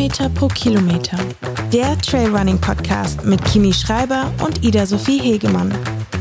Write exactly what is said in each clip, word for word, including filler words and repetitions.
Höhenmeter pro Kilometer. Der Trailrunning-Podcast mit Kimi Schreiber und Ida-Sophie Hegemann.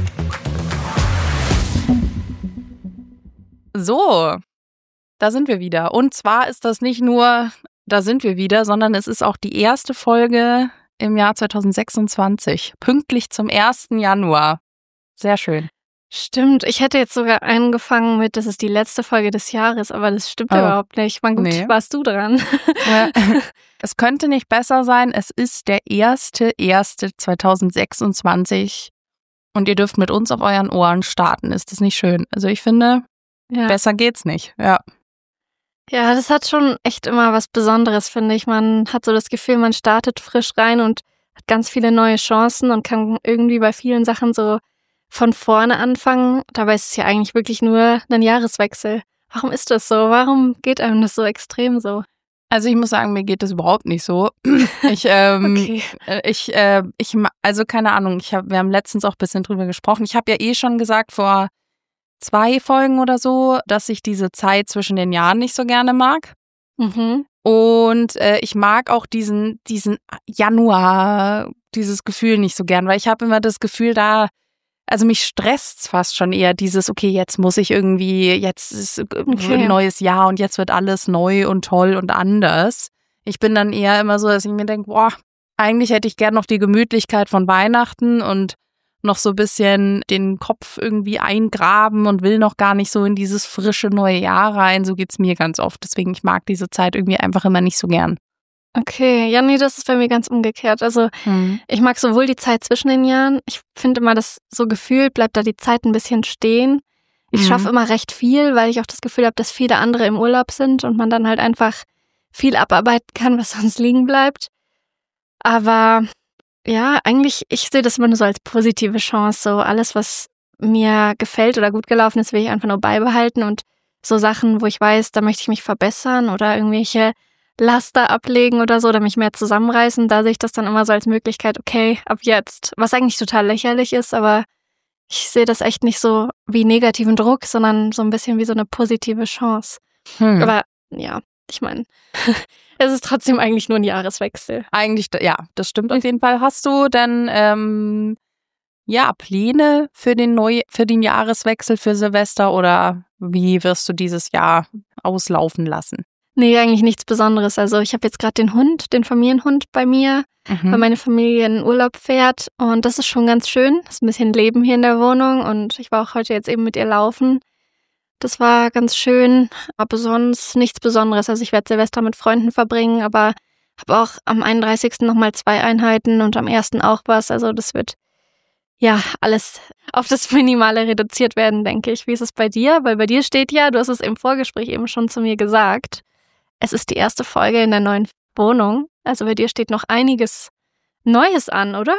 So, da sind wir wieder. Und zwar ist das nicht nur, da sind wir wieder, sondern es ist auch die erste Folge im Jahr zwanzig sechsundzwanzig. Pünktlich zum ersten Januar. Sehr schön. Stimmt, ich hätte jetzt sogar angefangen mit, das ist die letzte Folge des Jahres, aber das stimmt oh. überhaupt nicht. Man, gut, nee. warst du dran? Ja. Es könnte nicht besser sein. Es ist der erste erste zwanzig sechsundzwanzig und ihr dürft mit uns auf euren Ohren starten. Ist das nicht schön? Also ich finde, ja. besser geht's nicht. Ja. Ja, das hat schon echt immer was Besonderes, finde ich. Man hat so das Gefühl, man startet frisch rein und hat ganz viele neue Chancen und kann irgendwie bei vielen Sachen so von vorne anfangen. Dabei ist es ja eigentlich wirklich nur ein Jahreswechsel. Warum ist das so? Warum geht einem das so extrem so? Also ich muss sagen, mir geht das überhaupt nicht so. Ich, ähm, okay. ich, äh, ich, also keine Ahnung. Ich hab, wir haben letztens auch ein bisschen drüber gesprochen. Ich habe ja eh schon gesagt vor zwei Folgen oder so, dass ich diese Zeit zwischen den Jahren nicht so gerne mag. Mhm. Und äh, ich mag auch diesen, diesen Januar, dieses Gefühl nicht so gern, weil ich habe immer das Gefühl, da Also mich stresst's fast schon eher dieses, okay, jetzt muss ich irgendwie, jetzt ist okay. ein neues Jahr und jetzt wird alles neu und toll und anders. Ich bin dann eher immer so, dass ich mir denke, boah, eigentlich hätte ich gern noch die Gemütlichkeit von Weihnachten und noch so ein bisschen den Kopf irgendwie eingraben und will noch gar nicht so in dieses frische neue Jahr rein. So geht's mir ganz oft. Deswegen, ich mag diese Zeit irgendwie einfach immer nicht so gern. Okay, ja, nee, das ist bei mir ganz umgekehrt. Also hm. ich mag sowohl die Zeit zwischen den Jahren, ich finde immer, dass so gefühlt bleibt da die Zeit ein bisschen stehen. Ich hm. schaffe immer recht viel, weil ich auch das Gefühl habe, dass viele andere im Urlaub sind und man dann halt einfach viel abarbeiten kann, was sonst liegen bleibt. Aber ja, eigentlich, ich sehe das immer nur so als positive Chance. So alles, was mir gefällt oder gut gelaufen ist, will ich einfach nur beibehalten. Und so Sachen, wo ich weiß, da möchte ich mich verbessern oder irgendwelche Laster ablegen oder so oder mich mehr zusammenreißen, da sehe ich das dann immer so als Möglichkeit, okay, ab jetzt. Was eigentlich total lächerlich ist, aber ich sehe das echt nicht so wie negativen Druck, sondern so ein bisschen wie so eine positive Chance. Hm. Aber ja, ich meine, es ist trotzdem eigentlich nur ein Jahreswechsel. Eigentlich, ja, das stimmt auf jeden Fall. Hast du denn ähm, ja Pläne für den Neu- für den Jahreswechsel für Silvester oder wie wirst du dieses Jahr auslaufen lassen? Nee, eigentlich nichts Besonderes. Also ich habe jetzt gerade den Hund, den Familienhund bei mir, mhm. weil meine Familie in Urlaub fährt und das ist schon ganz schön. Das ist ein bisschen Leben hier in der Wohnung und ich war auch heute jetzt eben mit ihr laufen. Das war ganz schön, aber sonst nichts Besonderes. Also ich werde Silvester mit Freunden verbringen, aber habe auch am einunddreißigsten nochmal zwei Einheiten und am ersten auch was. Also das wird ja alles auf das Minimale reduziert werden, denke ich. Wie ist es bei dir? Weil bei dir steht ja, du hast es im Vorgespräch eben schon zu mir gesagt, es ist die erste Folge in der neuen Wohnung. Also bei dir steht noch einiges Neues an, oder?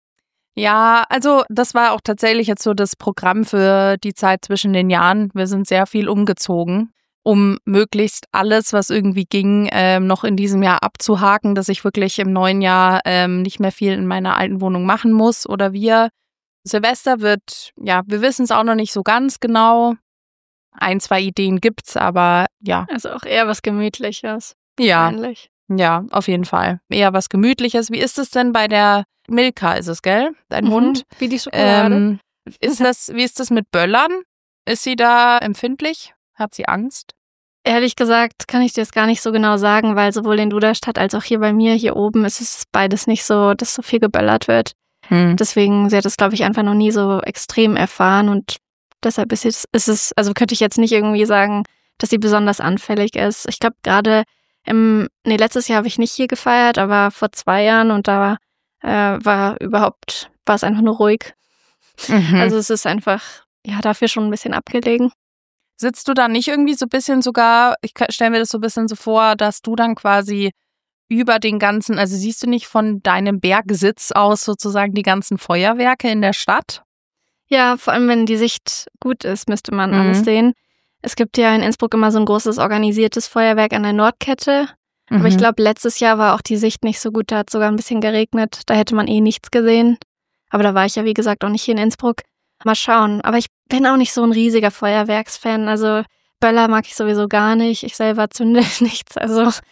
Ja, also das war auch tatsächlich jetzt so das Programm für die Zeit zwischen den Jahren. Wir sind sehr viel umgezogen, um möglichst alles, was irgendwie ging, ähm, noch in diesem Jahr abzuhaken, dass ich wirklich im neuen Jahr ähm, nicht mehr viel in meiner alten Wohnung machen muss. Oder wir, Silvester wird, ja, wir wissen es auch noch nicht so ganz genau. Ein, zwei Ideen gibt's, aber ja. Also auch eher was Gemütliches. Ja, ja, auf jeden Fall. Eher was Gemütliches. Wie ist es denn bei der Milka, ist es, gell? Dein mhm, Hund? Wie die Schokolade. Ähm, ist das, wie ist das mit Böllern? Ist sie da empfindlich? Hat sie Angst? Ehrlich gesagt kann ich dir das gar nicht so genau sagen, weil sowohl in Duderstadt als auch hier bei mir, hier oben, ist es beides nicht so, dass so viel geböllert wird. Hm. Deswegen, sie hat das, glaube ich, einfach noch nie so extrem erfahren und deshalb ist es, ist es, also könnte ich jetzt nicht irgendwie sagen, dass sie besonders anfällig ist. Ich glaube gerade im, nee, letztes Jahr habe ich nicht hier gefeiert, aber vor zwei Jahren und da äh, war überhaupt, war es einfach nur ruhig. Mhm. Also es ist einfach, ja, dafür schon ein bisschen abgelegen. Sitzt du da nicht irgendwie so ein bisschen sogar, ich stelle mir das so ein bisschen so vor, dass du dann quasi über den ganzen, also siehst du nicht von deinem Bergsitz aus sozusagen die ganzen Feuerwerke in der Stadt? Ja, vor allem, wenn die Sicht gut ist, müsste man mhm. alles sehen. Es gibt ja in Innsbruck immer so ein großes organisiertes Feuerwerk an der Nordkette. Mhm. Aber ich glaube, letztes Jahr war auch die Sicht nicht so gut. Da hat es sogar ein bisschen geregnet. Da hätte man eh nichts gesehen. Aber da war ich ja, wie gesagt, auch nicht hier in Innsbruck. Mal schauen. Aber ich bin auch nicht so ein riesiger Feuerwerksfan. Also Böller mag ich sowieso gar nicht. Ich selber zünde nichts. Also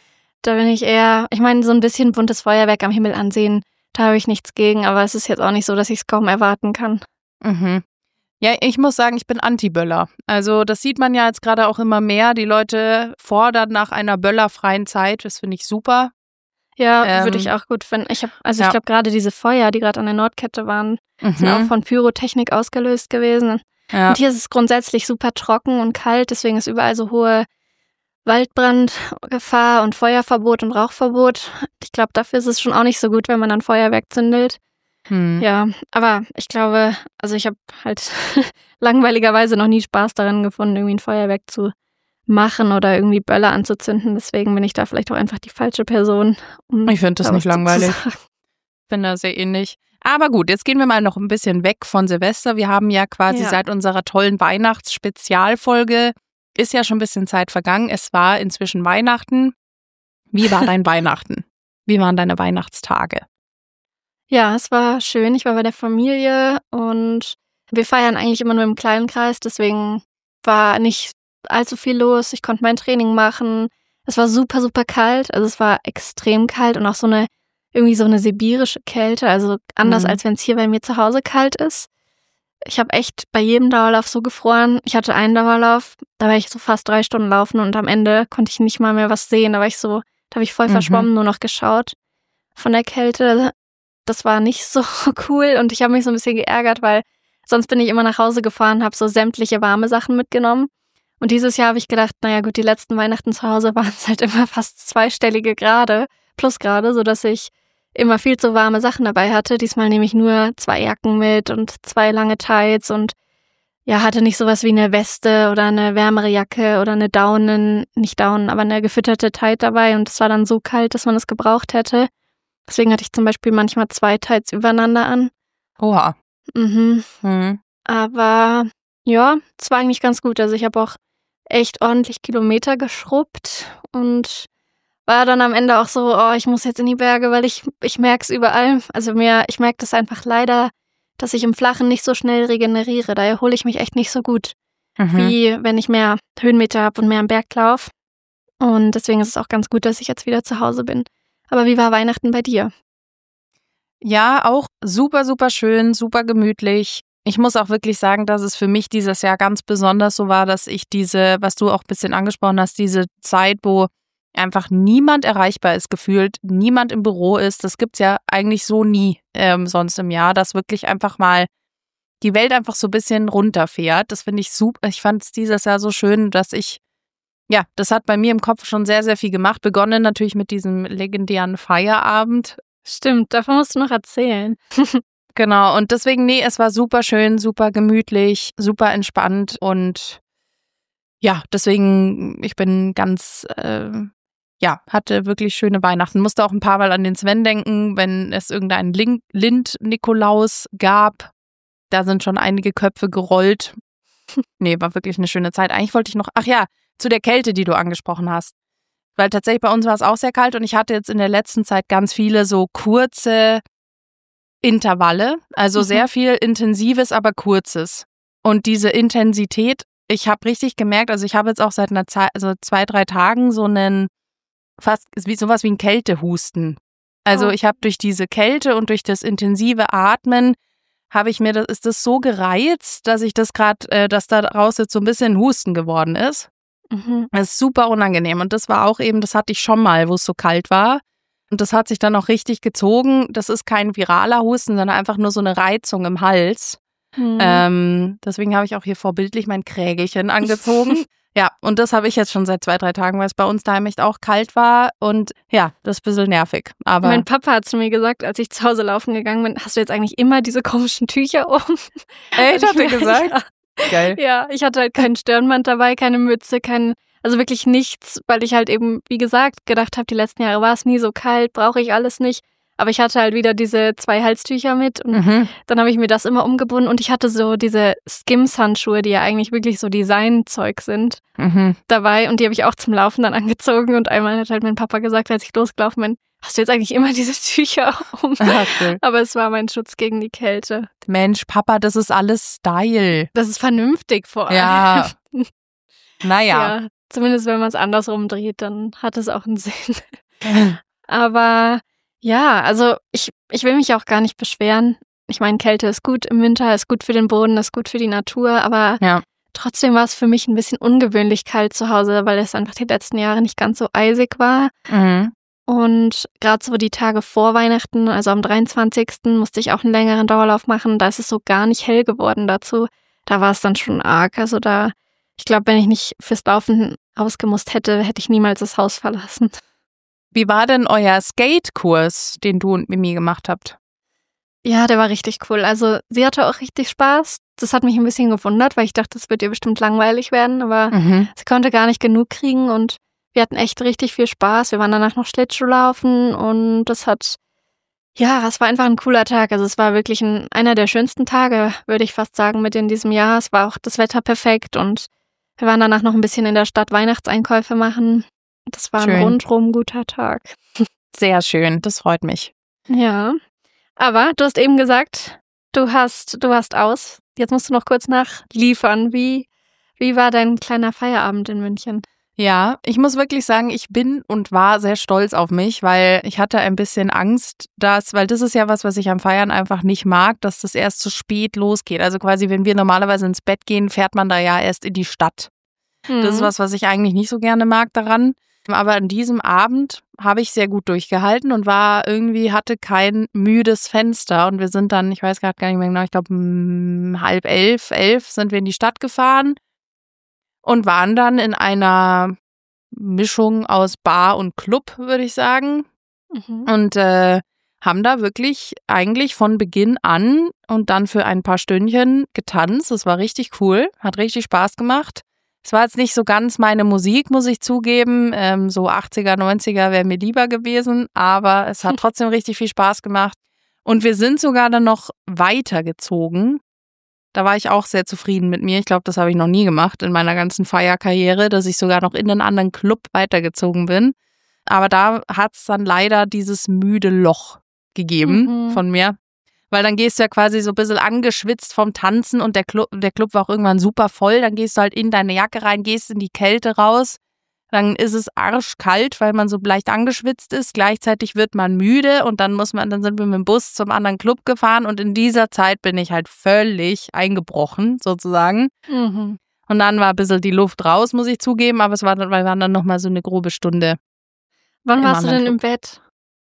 Da bin ich eher, ich meine, so ein bisschen buntes Feuerwerk am Himmel ansehen, da habe ich nichts gegen, aber es ist jetzt auch nicht so, dass ich es kaum erwarten kann. Mhm. Ja, ich muss sagen, ich bin Anti-Böller. Also das sieht man ja jetzt gerade auch immer mehr. Die Leute fordern nach einer böllerfreien Zeit. Das finde ich super. Ja, Ähm, würde ich auch gut finden. Ich hab, also ja. ich glaube, gerade diese Feuer, die gerade an der Nordkette waren, Mhm. sind auch von Pyrotechnik ausgelöst gewesen. Ja. Und hier ist es grundsätzlich super trocken und kalt, deswegen ist überall so hohe Waldbrandgefahr und Feuerverbot und Rauchverbot. Ich glaube, dafür ist es schon auch nicht so gut, wenn man dann Feuerwerk zündelt. Hm. Ja, aber ich glaube, also ich habe halt langweiligerweise noch nie Spaß daran gefunden, irgendwie ein Feuerwerk zu machen oder irgendwie Böller anzuzünden. Deswegen bin ich da vielleicht auch einfach die falsche Person. Um Ich finde das da nicht was langweilig. zu sagen. Ich bin da sehr ähnlich. Aber gut, jetzt gehen wir mal noch ein bisschen weg von Silvester. Wir haben ja quasi Ja. seit unserer tollen Weihnachtsspezialfolge, ist ja schon ein bisschen Zeit vergangen. Es war inzwischen Weihnachten. Wie war dein Weihnachten? Wie waren deine Weihnachtstage? Ja, es war schön. Ich war bei der Familie und wir feiern eigentlich immer nur im kleinen Kreis. Deswegen war nicht allzu viel los. Ich konnte mein Training machen. Es war super, super kalt. Also es war extrem kalt und auch so eine, irgendwie so eine sibirische Kälte. Also anders, Mhm. als wenn es hier bei mir zu Hause kalt ist. Ich habe echt bei jedem Dauerlauf so gefroren. Ich hatte einen Dauerlauf, da war ich so fast drei Stunden laufen und am Ende konnte ich nicht mal mehr was sehen. Da war ich so, da habe ich voll Mhm. verschwommen, nur noch geschaut von der Kälte. Das war nicht so cool und ich habe mich so ein bisschen geärgert, weil sonst bin ich immer nach Hause gefahren, habe so sämtliche warme Sachen mitgenommen. Und dieses Jahr habe ich gedacht, naja gut, die letzten Weihnachten zu Hause waren es halt immer fast zweistellige Grade, Plusgrade, sodass ich immer viel zu warme Sachen dabei hatte. Diesmal nehme ich nur zwei Jacken mit und zwei lange Tights und ja, hatte nicht sowas wie eine Weste oder eine wärmere Jacke oder eine Daunen, nicht Daunen, aber eine gefütterte Tight dabei und es war dann so kalt, dass man es gebraucht hätte. Deswegen hatte ich zum Beispiel manchmal zwei Tights übereinander an. Oha. Mhm. Mhm. Aber ja, es war eigentlich ganz gut. Also ich habe auch echt ordentlich Kilometer geschrubbt und war dann am Ende auch so, oh, ich muss jetzt in die Berge, weil ich ich merke es überall. Also mir, ich merke das einfach leider, dass ich im Flachen nicht so schnell regeneriere. Da erhole ich mich echt nicht so gut, Mhm. wie wenn ich mehr Höhenmeter habe und mehr am Berg laufe. Und deswegen ist es auch ganz gut, dass ich jetzt wieder zu Hause bin. Aber wie war Weihnachten bei dir? Ja, auch super, super schön, super gemütlich. Ich muss auch wirklich sagen, dass es für mich dieses Jahr ganz besonders so war, dass ich diese, was du auch ein bisschen angesprochen hast, diese Zeit, wo einfach niemand erreichbar ist, gefühlt, niemand im Büro ist, das gibt's ja eigentlich so nie ähm, sonst im Jahr, dass wirklich einfach mal die Welt einfach so ein bisschen runterfährt. Das finde ich super. Ich fand es dieses Jahr so schön, dass ich, ja, das hat bei mir im Kopf schon sehr, sehr viel gemacht. Begonnen natürlich mit diesem legendären Feierabend. Stimmt, davon musst du noch erzählen. Genau, und deswegen, nee, es war super schön, super gemütlich, super entspannt und ja, deswegen, ich bin ganz, äh, ja, hatte wirklich schöne Weihnachten. Musste auch ein paar Mal an den Sven denken, wenn es irgendeinen Lin- Lind-Nikolaus gab. Da sind schon einige Köpfe gerollt. Nee, war wirklich eine schöne Zeit. Eigentlich wollte ich noch, ach ja, zu der Kälte, die du angesprochen hast. Weil tatsächlich bei uns war es auch sehr kalt und ich hatte jetzt in der letzten Zeit ganz viele so kurze Intervalle, also Mhm. sehr viel Intensives, aber Kurzes. Und diese Intensität, ich habe richtig gemerkt, also ich habe jetzt auch seit einer Zeit, also zwei, drei Tagen so einen, fast wie sowas wie ein Kältehusten. Also Oh. ich habe durch diese Kälte und durch das intensive Atmen, habe ich mir, das ist das so gereizt, dass ich das gerade, äh, dass daraus jetzt so ein bisschen Husten geworden ist. Mhm. Das ist super unangenehm. Und das war auch eben, das hatte ich schon mal, wo es so kalt war. Und das hat sich dann auch richtig gezogen. Das ist kein viraler Husten, sondern einfach nur so eine Reizung im Hals. Mhm. Ähm, deswegen habe ich auch hier vorbildlich mein Krägelchen angezogen. Ja, und das habe ich jetzt schon seit zwei, drei Tagen, weil es bei uns daheim echt auch kalt war. Und ja, das ist ein bisschen nervig. Aber Mein Papa hat zu mir gesagt, als ich zu Hause laufen gegangen bin, hast du jetzt eigentlich immer diese komischen Tücher um? echt, Und hat er ich mir- gesagt? Geil. Ja, ich hatte halt keinen Stirnband dabei, keine Mütze, kein, also wirklich nichts, weil ich halt eben, wie gesagt, gedacht habe, die letzten Jahre war es nie so kalt, brauche ich alles nicht. Aber ich hatte halt wieder diese zwei Halstücher mit und Mhm. dann habe ich mir das immer umgebunden und ich hatte so diese Skims-Handschuhe, die ja eigentlich wirklich so Designzeug sind, Mhm. dabei und die habe ich auch zum Laufen dann angezogen und einmal hat halt mein Papa gesagt, als ich losgelaufen bin, hast du jetzt eigentlich immer diese Tücher um? Ah, cool. Aber es war mein Schutz gegen die Kälte. Mensch, Papa, das ist alles Style. Das ist vernünftig vor allem. Ja. Naja. Ja, zumindest wenn man es andersrum dreht, dann hat es auch einen Sinn. Aber ja, also ich, ich will mich auch gar nicht beschweren. Ich meine, Kälte ist gut im Winter, ist gut für den Boden, ist gut für die Natur, aber ja. Trotzdem war es für mich ein bisschen ungewöhnlich kalt zu Hause, weil es einfach die letzten Jahre nicht ganz so eisig war. Mhm. Und gerade so die Tage vor Weihnachten, also am dreiundzwanzigsten musste ich auch einen längeren Dauerlauf machen. Da ist es so gar nicht hell geworden dazu. Da war es dann schon arg. Also da, ich glaube, wenn ich nicht fürs Laufen rausgemusst hätte, hätte ich niemals das Haus verlassen. Wie war denn euer Skate-Kurs, den du und Mimi gemacht habt? Ja, der war richtig cool. Also sie hatte auch richtig Spaß. Das hat mich ein bisschen gewundert, weil ich dachte, es wird ihr bestimmt langweilig werden. Aber Mhm. sie konnte gar nicht genug kriegen und wir hatten echt richtig viel Spaß. Wir waren danach noch Schlittschuhlaufen und das hat, ja, es war einfach ein cooler Tag. Also es war wirklich ein, einer der schönsten Tage, würde ich fast sagen, mit in diesem Jahr. Es war auch das Wetter perfekt und wir waren danach noch ein bisschen in der Stadt Weihnachtseinkäufe machen. Das war Schön. ein rundrum guter Tag. Sehr schön, das freut mich. Ja, aber du hast eben gesagt, du hast, du hast aus. Jetzt musst du noch kurz nachliefern. Wie, wie war dein kleiner Feierabend in München? Ja, ich muss wirklich sagen, ich bin und war sehr stolz auf mich, weil ich hatte ein bisschen Angst, dass, weil das ist ja was, was ich am Feiern einfach nicht mag, dass das erst zu spät losgeht. Also quasi, wenn wir normalerweise ins Bett gehen, fährt man da ja erst in die Stadt. Mhm. Das ist was, was ich eigentlich nicht so gerne mag daran. Aber an diesem Abend habe ich sehr gut durchgehalten und war irgendwie, hatte kein müdes Fenster. Und wir sind dann, ich weiß gerade gar nicht mehr genau, ich glaube um halb elf, elf sind wir in die Stadt gefahren. Und waren dann in einer Mischung aus Bar und Club, würde ich sagen. Mhm. Und äh, haben da wirklich eigentlich von Beginn an und dann für ein paar Stündchen getanzt. Das war richtig cool, hat richtig Spaß gemacht. Es war jetzt nicht so ganz meine Musik, muss ich zugeben. Ähm, so achtziger, neunziger wäre mir lieber gewesen. Aber es hat trotzdem richtig viel Spaß gemacht. Und wir sind sogar dann noch weitergezogen. Da war ich auch sehr zufrieden mit mir. Ich glaube, das habe ich noch nie gemacht in meiner ganzen Feierkarriere, dass ich sogar noch in einen anderen Club weitergezogen bin. Aber da hat es dann leider dieses müde Loch gegeben Mhm. von mir. Weil dann gehst du ja quasi so ein bisschen angeschwitzt vom Tanzen und der Club, der Club war auch irgendwann super voll. Dann gehst du halt in deine Jacke rein, gehst in die Kälte raus. Dann ist es arschkalt, weil man so leicht angeschwitzt ist. Gleichzeitig wird man müde und dann muss man, dann sind wir mit dem Bus zum anderen Club gefahren und in dieser Zeit bin ich halt völlig eingebrochen, sozusagen. Mhm. Und dann war ein bisschen die Luft raus, muss ich zugeben, aber es war dann, wir waren dann nochmal so eine grobe Stunde. Wann Im warst du anderen denn im Bett?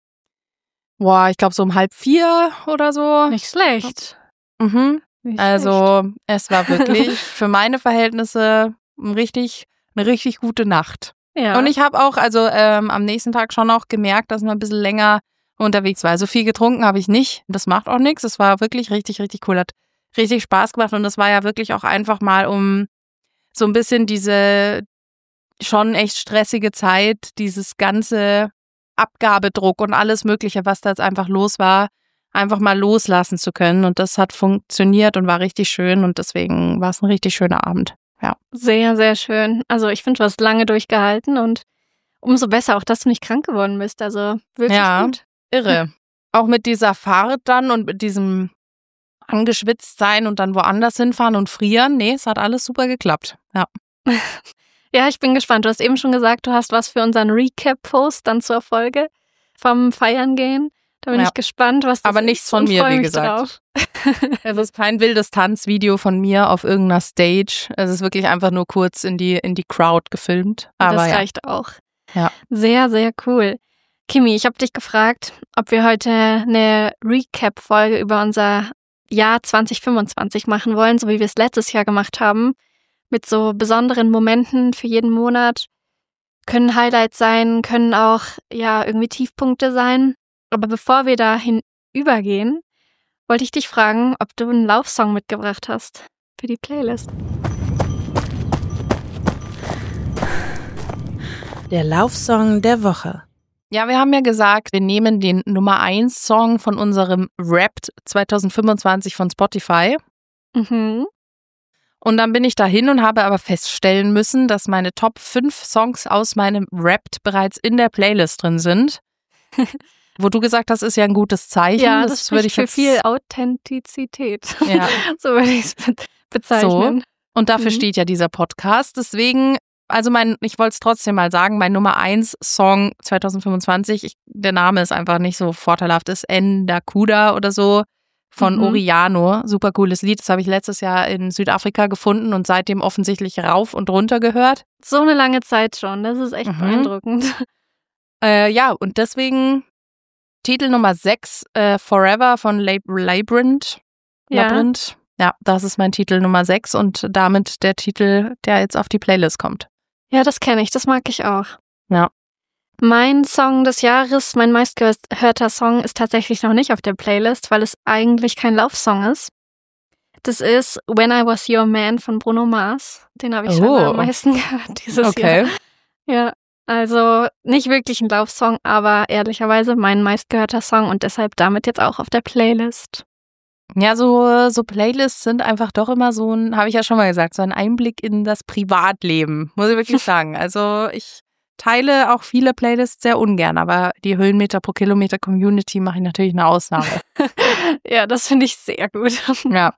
Boah, ich glaube so um halb vier oder so. Nicht schlecht. Mhm. Nicht schlecht. Also es war wirklich für meine Verhältnisse ein richtig, eine richtig gute Nacht. Ja. Und ich habe auch, also ähm, am nächsten Tag schon auch gemerkt, dass man ein bisschen länger unterwegs war. Also viel getrunken habe ich nicht. Das macht auch nichts. Es war wirklich richtig, richtig cool. Hat richtig Spaß gemacht. Und das war ja wirklich auch einfach mal um so ein bisschen diese schon echt stressige Zeit, dieses ganze Abgabedruck und alles Mögliche, was da jetzt einfach los war, einfach mal loslassen zu können. Und das hat funktioniert und war richtig schön. Und deswegen war es ein richtig schöner Abend. Ja. Sehr, sehr schön. Also ich finde, du hast lange durchgehalten und umso besser auch, dass du nicht krank geworden bist. Also wirklich Ja. gut. Irre. Auch mit dieser Fahrt dann und mit diesem angeschwitzt sein und dann woanders hinfahren und frieren. Nee, es hat alles super geklappt. Ja. Ja, ich bin gespannt. Du hast eben schon gesagt, du hast was für unseren Recap-Post dann zur Folge vom Feiern gehen. Da bin Ja. ich gespannt, was das Aber ist nichts von und mir, freu wie mich gesagt. drauf. Es ist kein wildes Tanzvideo von mir auf irgendeiner Stage. Es ist wirklich einfach nur kurz in die, in die Crowd gefilmt. Aber das ja. reicht auch. Ja. Sehr, sehr cool. Kimi, ich habe dich gefragt, ob wir heute eine Recap-Folge über unser Jahr zwanzig fünfundzwanzig machen wollen, so wie wir es letztes Jahr gemacht haben. Mit so besonderen Momenten für jeden Monat. Können Highlights sein, können auch ja irgendwie Tiefpunkte sein. Aber bevor wir dahin übergehen, wollte ich dich fragen, ob du einen Laufsong mitgebracht hast für die Playlist. Der Laufsong der Woche. Ja, wir haben ja gesagt, wir nehmen den Nummer eins Song von unserem Wrapped zwanzig fünfundzwanzig von Spotify. Mhm. Und dann bin ich dahin und habe aber feststellen müssen, dass meine Top fünf Songs aus meinem Wrapped bereits in der Playlist drin sind. Wo du gesagt hast, ist ja ein gutes Zeichen. Ja, das, das spricht würde ich für jetzt, viel Authentizität. Ja. So würde ich es be- bezeichnen. Und dafür Mhm. steht ja dieser Podcast. Deswegen also mein, ich wollte es trotzdem mal sagen, mein Nummer eins Song zwanzig fünfundzwanzig, ich, der Name ist einfach nicht so vorteilhaft, ist Ndakuda oder so von Mhm. Oriano. Super cooles Lied, das habe ich letztes Jahr in Südafrika gefunden und seitdem offensichtlich rauf und runter gehört. So eine lange Zeit schon, das ist echt Mhm. beeindruckend. Äh, ja, und deswegen Titel Nummer sechs, äh, Forever von Lab- Labyrinth. Ja. Labyrinth. Ja, das ist mein Titel Nummer sechs und damit der Titel, der jetzt auf die Playlist kommt. Ja, das kenne ich, das mag ich auch. Ja. Mein Song des Jahres, mein meistgehörter Song, ist tatsächlich noch nicht auf der Playlist, weil es eigentlich kein Laufsong ist. Das ist When I Was Your Man von Bruno Mars. Den habe ich schon Oh. am meisten gehört dieses Okay. Jahr. Ja, also nicht wirklich ein Laufsong, aber ehrlicherweise mein meistgehörter Song und deshalb damit jetzt auch auf der Playlist. Ja, so, so Playlists sind einfach doch immer so ein, habe ich ja schon mal gesagt, so ein Einblick in das Privatleben, muss ich wirklich sagen. Also ich teile auch viele Playlists sehr ungern, aber die Höhenmeter pro Kilometer Community mache ich natürlich eine Ausnahme. Ja, das finde ich sehr gut. Ja.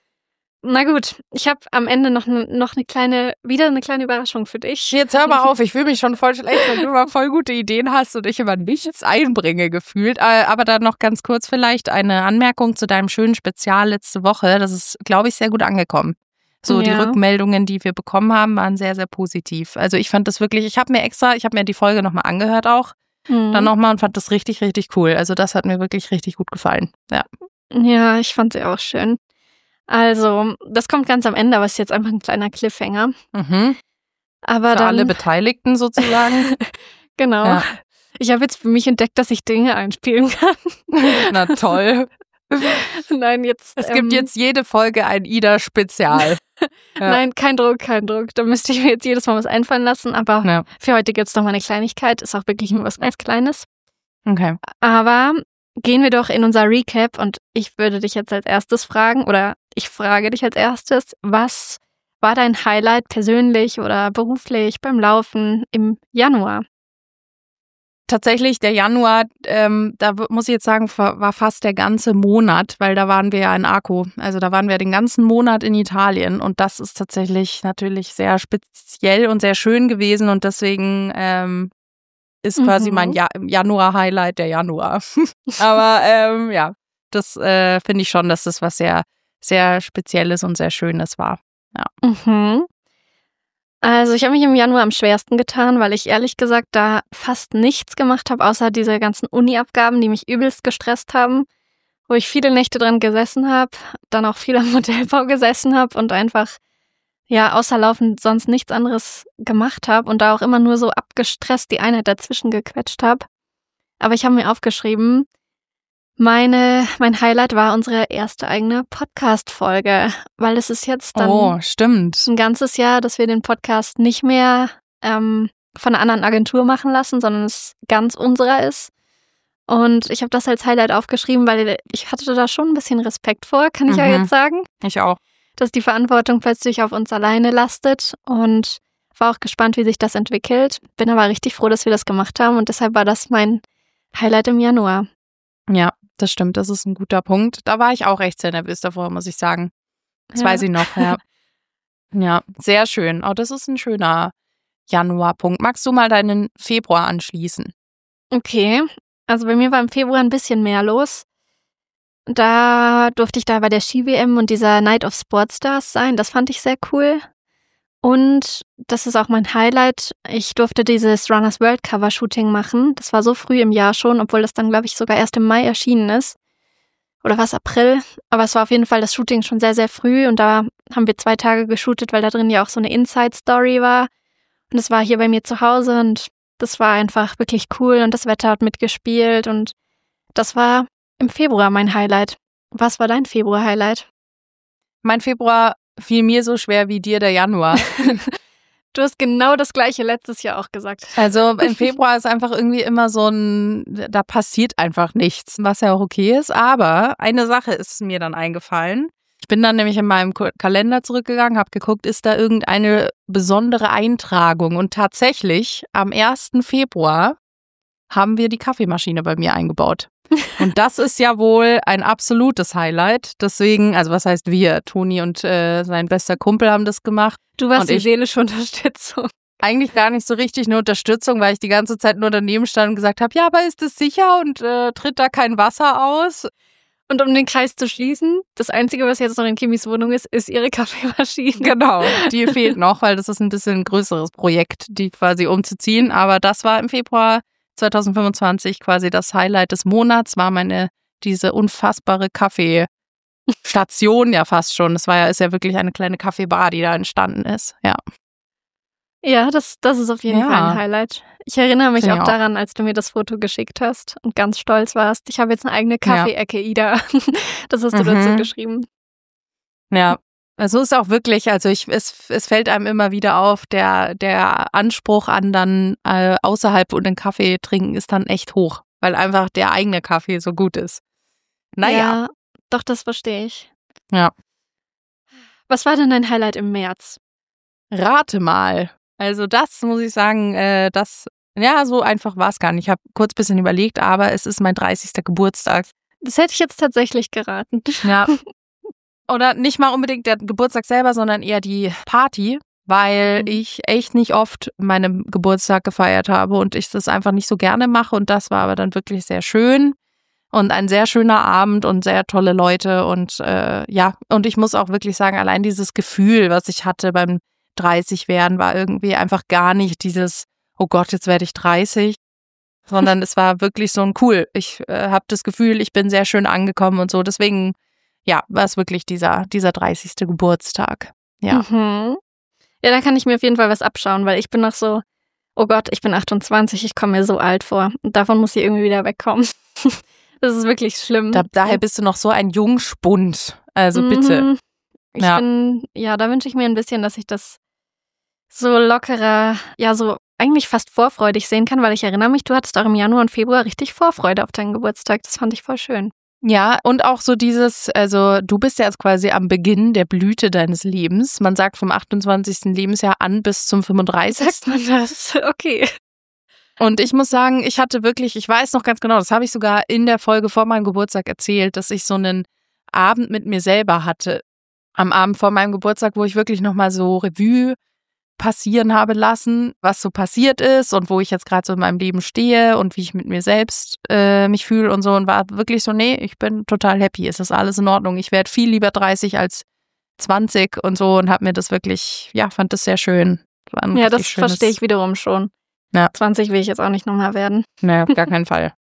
Na gut, ich habe am Ende noch ne, noch eine kleine, wieder eine kleine Überraschung für dich. Jetzt hör mal auf, ich fühle mich schon voll schlecht, weil du immer voll gute Ideen hast und ich immer nichts einbringe gefühlt. Äh, Aber dann noch ganz kurz vielleicht eine Anmerkung zu deinem schönen Spezial letzte Woche. Das ist, glaube ich, sehr gut angekommen. So, die Ja. Rückmeldungen, die wir bekommen haben, waren sehr, sehr positiv. Also ich fand das wirklich, ich habe mir extra, ich habe mir die Folge nochmal angehört auch, Mhm. dann nochmal und fand das richtig, richtig cool. Also das hat mir wirklich richtig gut gefallen. Ja. Ja, ich fand sie auch schön. Also, das kommt ganz am Ende, aber ist jetzt einfach ein kleiner Cliffhanger. Mhm. Aber Für dann, alle Beteiligten sozusagen. genau. Ja. Ich habe jetzt für mich entdeckt, dass ich Dinge einspielen kann. Na toll. Nein, jetzt. Es ähm, gibt jetzt jede Folge ein Ida-Spezial. Ja. Nein, kein Druck, kein Druck. Da müsste ich mir jetzt jedes Mal was einfallen lassen. Aber Ja. für heute gibt's noch mal eine Kleinigkeit. Ist auch wirklich nur was ganz Kleines. Okay. Aber gehen wir doch in unser Recap und ich würde dich jetzt als erstes fragen oder ich frage dich als erstes, was war dein Highlight persönlich oder beruflich beim Laufen im Januar? Tatsächlich, der Januar, ähm, da w- muss ich jetzt sagen, fa- war fast der ganze Monat, weil da waren wir ja in Arco. Also da waren wir den ganzen Monat in Italien und das ist tatsächlich natürlich sehr speziell und sehr schön gewesen und deswegen ähm, ist quasi Mhm. mein ja- Januar-Highlight der Januar. Aber ähm, ja, das äh, finde ich schon, dass das was sehr, sehr Spezielles und sehr Schönes war. Mhm. Also ich habe mich im Januar am schwersten getan, weil ich ehrlich gesagt da fast nichts gemacht habe, außer diese ganzen Uni-Abgaben, die mich übelst gestresst haben, wo ich viele Nächte dran gesessen habe, dann auch viel am Modellbau gesessen habe und einfach, ja, außer Laufen sonst nichts anderes gemacht habe und da auch immer nur so abgestresst die Einheit dazwischen gequetscht habe. Aber ich habe mir aufgeschrieben, meine, mein Highlight war unsere erste eigene Podcast-Folge, weil es ist jetzt dann Oh, stimmt. ein ganzes Jahr, dass wir den Podcast nicht mehr ähm, von einer anderen Agentur machen lassen, sondern es ganz unserer ist. Und ich habe das als Highlight aufgeschrieben, weil ich hatte da schon ein bisschen Respekt vor, kann ich ja Mhm. jetzt sagen, Ich auch. dass die Verantwortung plötzlich auf uns alleine lastet und war auch gespannt, wie sich das entwickelt. Bin aber richtig froh, dass wir das gemacht haben und deshalb war das mein Highlight im Januar. Ja, das stimmt. Das ist ein guter Punkt. Da war ich auch echt sehr nervös davor, muss ich sagen. Das Ja. weiß ich noch, ja. Ja, sehr schön. Oh, das ist ein schöner Januarpunkt. Magst du mal deinen Februar anschließen? Okay, also bei mir war im Februar ein bisschen mehr los. Da durfte ich da bei der Ski-W M und dieser Night of Sportstars sein. Das fand ich sehr cool. Und das ist auch mein Highlight. Ich durfte dieses Runners World Cover Shooting machen. Das war so früh im Jahr schon, obwohl das dann, glaube ich, sogar erst im Mai erschienen ist. Oder was, April. Aber es war auf jeden Fall das Shooting schon sehr, sehr früh. Und da haben wir zwei Tage geshootet, weil da drin ja auch so eine Inside-Story war. Und es war hier bei mir zu Hause und das war einfach wirklich cool. Und das Wetter hat mitgespielt. Und das war im Februar mein Highlight. Was war dein Februar-Highlight? Mein Februar fiel mir so schwer wie dir der Januar. Du hast genau das Gleiche letztes Jahr auch gesagt. Also im Februar ist einfach irgendwie immer so ein, da passiert einfach nichts, was ja auch okay ist. Aber eine Sache ist mir dann eingefallen. Ich bin dann nämlich in meinem Ko- Kalender zurückgegangen, habe geguckt, ist da irgendeine besondere Eintragung. Und tatsächlich am ersten Februar haben wir die Kaffeemaschine bei mir eingebaut. Und das ist ja wohl ein absolutes Highlight. Deswegen, also was heißt wir? Toni und äh, sein bester Kumpel haben das gemacht. Du warst Und die ich- seelische Unterstützung. eigentlich gar nicht so richtig eine Unterstützung, weil ich die ganze Zeit nur daneben stand und gesagt habe, ja, aber ist es sicher und äh, tritt da kein Wasser aus? Und um den Kreis zu schließen, das Einzige, was jetzt noch in Kimis Wohnung ist, ist ihre Kaffeemaschine. Genau, die fehlt noch, weil das ist ein bisschen ein größeres Projekt, die quasi umzuziehen. Aber das war im Februar zwanzig fünfundzwanzig quasi das Highlight des Monats, war meine, diese unfassbare Kaffeestation ja fast schon. Das war ja, ist ja wirklich eine kleine Kaffeebar, die da entstanden ist, ja. Ja, das, das ist auf jeden Ja. Fall ein Highlight. Ich erinnere mich Finde auch ich auch. daran, als du mir das Foto geschickt hast und ganz stolz warst. Ich habe jetzt eine eigene Kaffee-Ecke, Ida. Das hast du Mhm. dazu geschrieben. Ja, also ist auch wirklich, also ich, es, es fällt einem immer wieder auf, der, der Anspruch an dann äh, außerhalb und den Kaffee trinken ist dann echt hoch, weil einfach der eigene Kaffee so gut ist. Naja, Ja, doch, das verstehe ich. Ja. Was war denn dein Highlight im März? Rate mal. Also das muss ich sagen, äh, das, ja, so einfach war es gar nicht. Ich habe kurz ein bisschen überlegt, aber es ist mein dreißigster Geburtstag. Das hätte ich jetzt tatsächlich geraten. Ja. Oder nicht mal unbedingt der Geburtstag selber, sondern eher die Party, weil Mhm. ich echt nicht oft meinen Geburtstag gefeiert habe und ich das einfach nicht so gerne mache. Und das war aber dann wirklich sehr schön und ein sehr schöner Abend und sehr tolle Leute. Und äh, ja, und ich muss auch wirklich sagen, allein dieses Gefühl, was ich hatte beim dreißig werden, war irgendwie einfach gar nicht dieses, oh Gott, jetzt werde ich dreißig, sondern es war wirklich so ein cool. Ich äh, habe das Gefühl, ich bin sehr schön angekommen und so. Deswegen, ja, war es wirklich dieser, dieser dreißigste Geburtstag. Ja. Mhm. Ja, da kann ich mir auf jeden Fall was abschauen, weil ich bin noch so, oh Gott, ich bin achtundzwanzig, ich komme mir so alt vor. Und davon muss ich irgendwie wieder wegkommen. Das ist wirklich schlimm. Da, daher bist du noch so ein Jungspund. Also bitte. Mhm. Ich Ja. bin, ja, da wünsche ich mir ein bisschen, dass ich das so lockerer, ja, so eigentlich fast vorfreudig sehen kann, weil ich erinnere mich, du hattest auch im Januar und Februar richtig Vorfreude auf deinen Geburtstag. Das fand ich voll schön. Ja, und auch so dieses, also du bist ja jetzt quasi am Beginn der Blüte deines Lebens. Man sagt vom achtundzwanzigsten Lebensjahr an bis zum fünfunddreißigsten Sagt man das? Okay. Und ich muss sagen, ich hatte wirklich, ich weiß noch ganz genau, das habe ich sogar in der Folge vor meinem Geburtstag erzählt, dass ich so einen Abend mit mir selber hatte. Am Abend vor meinem Geburtstag, wo ich wirklich nochmal so Revue passieren habe lassen, was so passiert ist und wo ich jetzt gerade so in meinem Leben stehe und wie ich mit mir selbst äh, mich fühle und so, und war wirklich so, nee, ich bin total happy, es ist alles in Ordnung. Ich werde viel lieber dreißig als zwanzig und so und habe mir das wirklich, ja, fand das sehr schön. War ein Ja, richtig das schönes- verstehe ich wiederum schon. Ja. zwanzig will ich jetzt auch nicht nochmal werden. Nee, auf gar keinen Fall.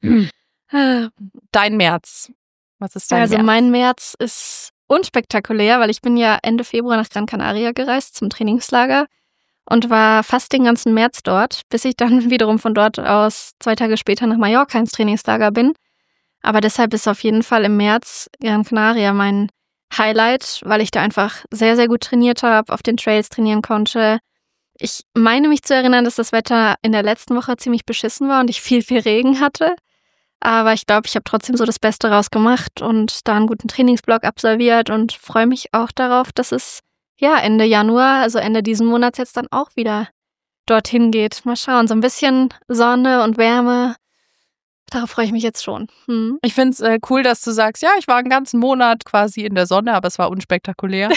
Dein März. Was ist dein Also März? mein März ist unspektakulär, weil ich bin ja Ende Februar nach Gran Canaria gereist zum Trainingslager und war fast den ganzen März dort, bis ich dann wiederum von dort aus zwei Tage später nach Mallorca ins Trainingslager bin. Aber deshalb ist auf jeden Fall im März Gran Canaria mein Highlight, weil ich da einfach sehr, sehr gut trainiert habe, auf den Trails trainieren konnte. Ich meine mich zu erinnern, dass das Wetter in der letzten Woche ziemlich beschissen war und ich viel, viel Regen hatte. Aber ich glaube, ich habe trotzdem so das Beste rausgemacht und da einen guten Trainingsblock absolviert und freue mich auch darauf, dass es ja Ende Januar, also Ende diesen Monats jetzt dann auch wieder dorthin geht. Mal schauen, so ein bisschen Sonne und Wärme. Darauf freue ich mich jetzt schon. Hm. Ich finde es äh, cool, dass du sagst, ja, ich war einen ganzen Monat quasi in der Sonne, aber es war unspektakulär.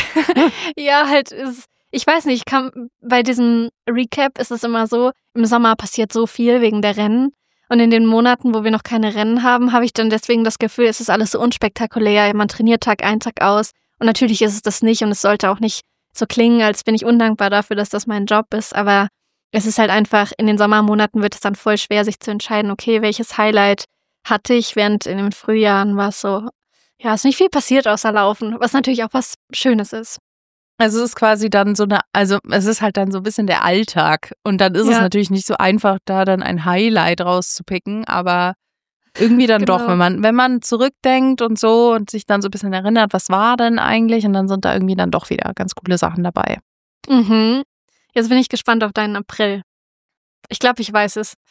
Ja, halt, ist, ich weiß nicht, ich kann, bei diesem Recap ist es immer so, im Sommer passiert so viel wegen der Rennen. Und in den Monaten, wo wir noch keine Rennen haben, habe ich dann deswegen das Gefühl, es ist alles so unspektakulär. Man trainiert Tag ein, Tag aus. Und natürlich ist es das nicht. Und es sollte auch nicht so klingen, als bin ich undankbar dafür, dass das mein Job ist. Aber es ist halt einfach, in den Sommermonaten wird es dann voll schwer, sich zu entscheiden, okay, welches Highlight hatte ich, während in den Frühjahren war es so, ja, ist nicht viel passiert außer Laufen, was natürlich auch was Schönes ist. Also es ist quasi dann so eine, also es ist halt dann so ein bisschen der Alltag. Und dann ist Ja. es natürlich nicht so einfach, da dann ein Highlight rauszupicken, aber irgendwie dann Genau. doch, wenn man, wenn man zurückdenkt und so und sich dann so ein bisschen erinnert, was war denn eigentlich? Und dann sind da irgendwie dann doch wieder ganz coole Sachen dabei. Mhm. Jetzt bin ich gespannt auf deinen April. Ich glaube, ich weiß es.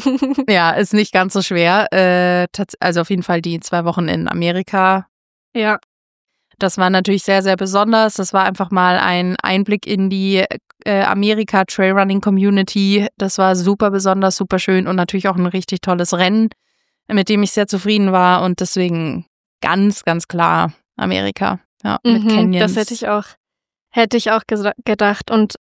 Ja, ist nicht ganz so schwer. Äh, tats- also auf jeden Fall die zwei Wochen in Amerika. Ja. Das war natürlich sehr, sehr besonders. Das war einfach mal ein Einblick in die äh, Amerika-Trailrunning-Community. Das war super besonders, super schön und natürlich auch ein richtig tolles Rennen, mit dem ich sehr zufrieden war. Und deswegen ganz, ganz klar Amerika. Ja, mit Mhm, Canyons. das hätte ich auch, hätte ich auch gesa- gedacht. Und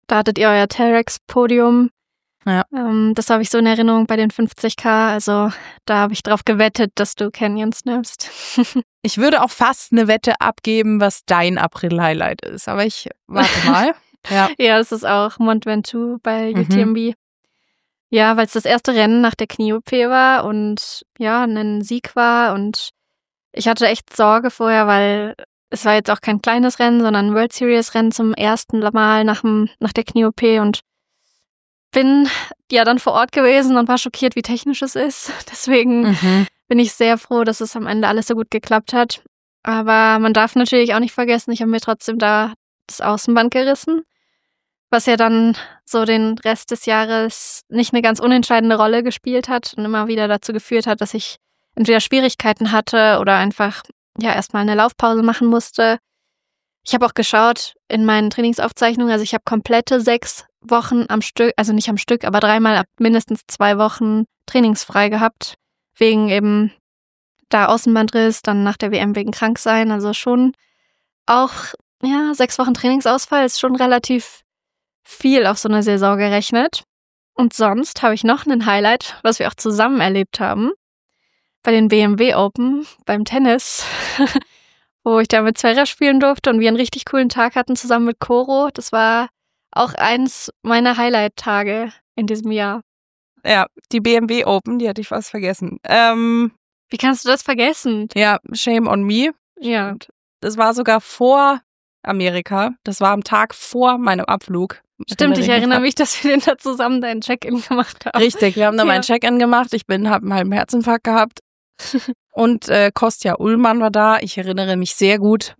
Da hattet ihr euer T-Rex-Podium. Ja. Ähm, das habe ich so in Erinnerung bei den fünfzig K. Also da habe ich drauf gewettet, dass du Canyons nimmst. Ich würde auch fast eine Wette abgeben, was dein April-Highlight ist. Aber ich warte mal. Ja, ja, das ist auch Mont Ventoux bei Mhm. U T M B. Ja, weil es das erste Rennen nach der Knie-O P war und ja, ein Sieg war. Und ich hatte echt Sorge vorher, weil es war jetzt auch kein kleines Rennen, sondern ein World Series-Rennen zum ersten Mal nach, dem, nach der Knie-O P. Und bin ja dann vor Ort gewesen und war schockiert, wie technisch es ist. Deswegen Mhm. bin ich sehr froh, dass es am Ende alles so gut geklappt hat. Aber man darf natürlich auch nicht vergessen, ich habe mir trotzdem da das Außenband gerissen, was ja dann so den Rest des Jahres nicht eine ganz unentscheidende Rolle gespielt hat und immer wieder dazu geführt hat, dass ich entweder Schwierigkeiten hatte oder einfach ja erstmal eine Laufpause machen musste. Ich habe auch geschaut in meinen Trainingsaufzeichnungen, also ich habe komplette sechs Wochen am Stück, also nicht am Stück, aber dreimal ab mindestens zwei Wochen trainingsfrei gehabt, wegen eben da Außenbandriss, dann nach der W M wegen Kranksein, also schon auch, ja, sechs Wochen Trainingsausfall ist schon relativ viel auf so eine Saison gerechnet. Und sonst habe ich noch ein Highlight, was wir auch zusammen erlebt haben, bei den B M W Open, beim Tennis, wo ich da mit Zverev spielen durfte und wir einen richtig coolen Tag hatten zusammen mit Coro. Das war auch eins meiner Highlight-Tage in diesem Jahr. Ja, die B M W Open, die hatte ich fast vergessen. Ähm, Wie kannst du das vergessen? ja, shame on me. Ja. Das war sogar vor Amerika. Das war am Tag vor meinem Abflug. Stimmt, ich erinnere mich, dass wir da zusammen deinen Check-in gemacht haben. Richtig, wir haben da Ja. meinen Check-in gemacht. Ich bin, habe einen halben Herzinfarkt gehabt. Und äh, Kostja Ullmann war da. Ich erinnere mich sehr gut.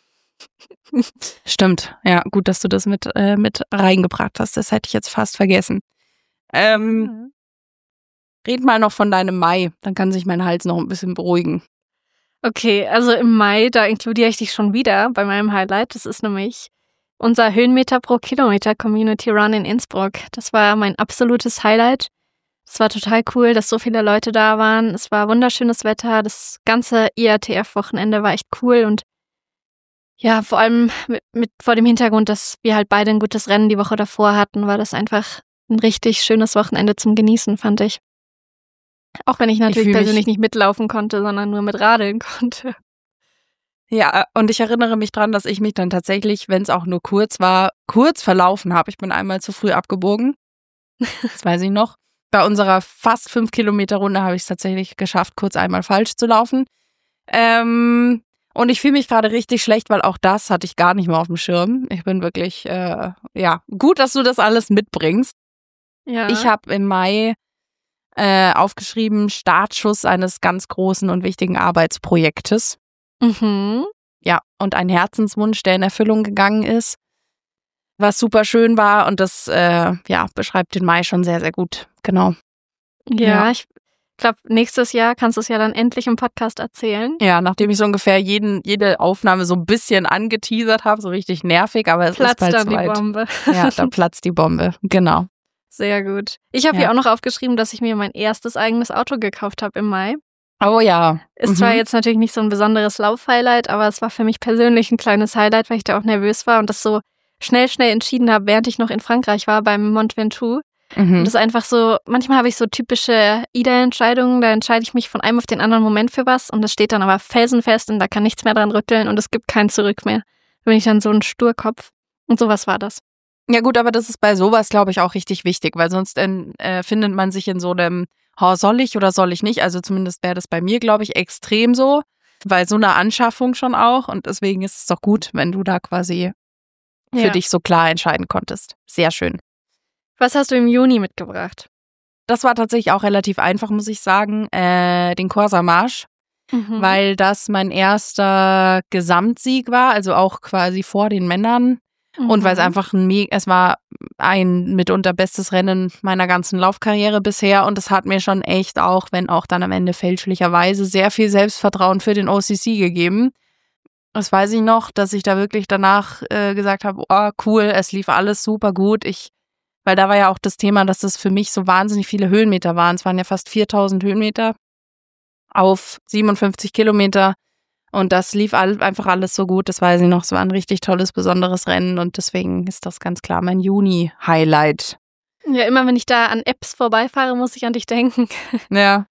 Stimmt, ja, gut, dass du das mit, äh, mit reingebracht hast. Das hätte ich jetzt fast vergessen. Ähm, Mhm. red mal noch von deinem Mai, dann kann sich mein Hals noch ein bisschen beruhigen. Okay, also im Mai, da inkludiere ich dich schon wieder bei meinem Highlight. Das ist nämlich unser Höhenmeter pro Kilometer Community Run in Innsbruck. Das war mein absolutes Highlight. Es war total cool, dass so viele Leute da waren. Es war wunderschönes Wetter. Das ganze I A T F-Wochenende war echt cool und ja, vor allem mit, mit vor dem Hintergrund, dass wir halt beide ein gutes Rennen die Woche davor hatten, war das einfach ein richtig schönes Wochenende zum Genießen, fand ich. Auch wenn ich natürlich fühl mich- persönlich nicht mitlaufen konnte, sondern nur mit radeln konnte. Ja, und ich erinnere mich dran, dass ich mich dann tatsächlich, wenn es auch nur kurz war, kurz verlaufen habe. Ich bin einmal zu früh abgebogen. Das weiß ich noch. Bei unserer fast fünf Kilometer Runde habe ich es tatsächlich geschafft, kurz einmal falsch zu laufen. Ähm, und ich fühle mich gerade richtig schlecht, weil auch das hatte ich gar nicht mehr auf dem Schirm. Ich bin wirklich, äh, ja, gut, dass du das alles mitbringst. Ja. Ich habe im Mai äh, aufgeschrieben, Startschuss eines ganz großen und wichtigen Arbeitsprojektes. Mhm. Ja, und ein Herzenswunsch, der in Erfüllung gegangen ist, was super schön war und das äh, ja, beschreibt den Mai schon sehr, sehr gut. Genau. Ja, Ja. ich glaube, nächstes Jahr kannst du es ja dann endlich im Podcast erzählen. Ja, nachdem ich so ungefähr jeden, jede Aufnahme so ein bisschen angeteasert habe, so richtig nervig, aber es Platzt ist bald dann die soweit. Bombe. Ja, da platzt die Bombe. Genau. Sehr gut. Ich habe Ja. hier auch noch aufgeschrieben, dass ich mir mein erstes eigenes Auto gekauft habe im Mai. Oh ja. Ist Mhm. zwar jetzt natürlich nicht so ein besonderes Lauf-Highlight, aber es war für mich persönlich ein kleines Highlight, weil ich da auch nervös war und das so schnell, schnell entschieden habe, während ich noch in Frankreich war beim Mont Ventoux. Und Mhm. das ist einfach so, manchmal habe ich so typische I D A-Entscheidungen, da entscheide ich mich von einem auf den anderen Moment für was und das steht dann aber felsenfest und da kann nichts mehr dran rütteln und es gibt kein Zurück mehr. Da bin ich dann so ein Sturkopf und sowas war das. Ja gut, aber das ist bei sowas, glaube ich, auch richtig wichtig, weil sonst äh, findet man sich in so einem, oh, soll ich oder soll ich nicht? Also zumindest wäre das bei mir, glaube ich, extrem so, weil so eine Anschaffung schon auch und deswegen ist es doch gut, wenn du da quasi für Ja. dich so klar entscheiden konntest. Sehr schön. Was hast du im Juni mitgebracht? Das war tatsächlich auch relativ einfach, muss ich sagen, äh, den Corsa Marsch, Mhm. weil das mein erster Gesamtsieg war, also auch quasi vor den Männern. Und weil es Mhm. einfach ein, Me- es war ein mitunter bestes Rennen meiner ganzen Laufkarriere bisher und es hat mir schon echt auch, wenn auch dann am Ende fälschlicherweise, sehr viel Selbstvertrauen für den O C C gegeben. Das weiß ich noch, dass ich da wirklich danach äh, gesagt habe, oh cool, es lief alles super gut. Ich, weil da war ja auch das Thema, dass das für mich so wahnsinnig viele Höhenmeter waren. Es waren ja fast viertausend Höhenmeter auf siebenundfünfzig Kilometer. Und das lief all, einfach alles so gut, das weiß ich noch. Es war ein richtig tolles, besonderes Rennen und deswegen ist das ganz klar mein Juni-Highlight. Ja, immer wenn ich da an Apps vorbeifahre, muss ich an dich denken. Ja.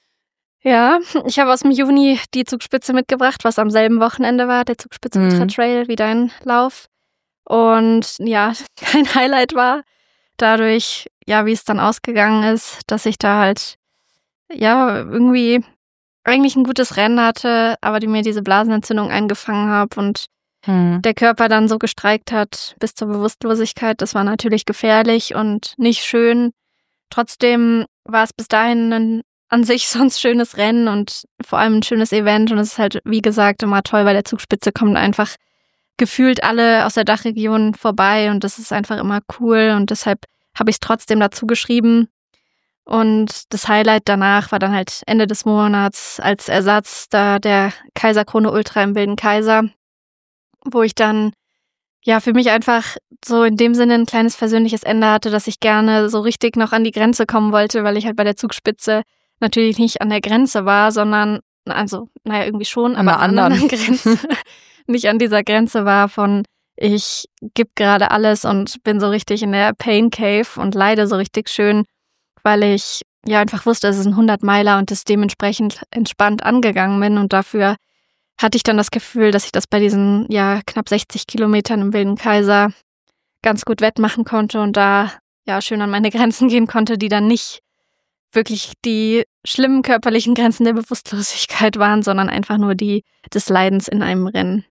Ja, ich habe aus dem Juni die Zugspitze mitgebracht, was am selben Wochenende war, der Zugspitze Mhm. Ultra Trail wie dein Lauf. Und ja, kein Highlight war. Dadurch, ja, wie es dann ausgegangen ist, dass ich da halt, ja, irgendwie eigentlich ein gutes Rennen hatte, aber die mir diese Blasenentzündung eingefangen habe und Hm. der Körper dann so gestreikt hat bis zur Bewusstlosigkeit. Das war natürlich gefährlich und nicht schön. Trotzdem war es bis dahin ein an sich sonst schönes Rennen und vor allem ein schönes Event. Und es ist halt, wie gesagt, immer toll, weil der Zugspitze kommt einfach gefühlt alle aus der Dachregion vorbei und das ist einfach immer cool. Und deshalb habe ich es trotzdem dazu geschrieben. Und das Highlight danach war dann halt Ende des Monats als Ersatz da der Kaiserkrone Ultra im Wilden Kaiser, wo ich dann ja für mich einfach so in dem Sinne ein kleines persönliches Ende hatte, dass ich gerne so richtig noch an die Grenze kommen wollte, weil ich halt bei der Zugspitze natürlich nicht an der Grenze war, sondern, also, naja, irgendwie schon, An aber der an einer anderen. anderen Grenze. Nicht an dieser Grenze war von, ich gebe gerade alles und bin so richtig in der Pain Cave und leide so richtig schön, weil ich ja einfach wusste, es ist ein hundert-Meiler und das dementsprechend entspannt angegangen bin und dafür hatte ich dann das Gefühl, dass ich das bei diesen ja knapp sechzig Kilometern im Wilden Kaiser ganz gut wettmachen konnte und da ja schön an meine Grenzen gehen konnte, die dann nicht wirklich die schlimmen körperlichen Grenzen der Bewusstlosigkeit waren, sondern einfach nur die des Leidens in einem Rennen.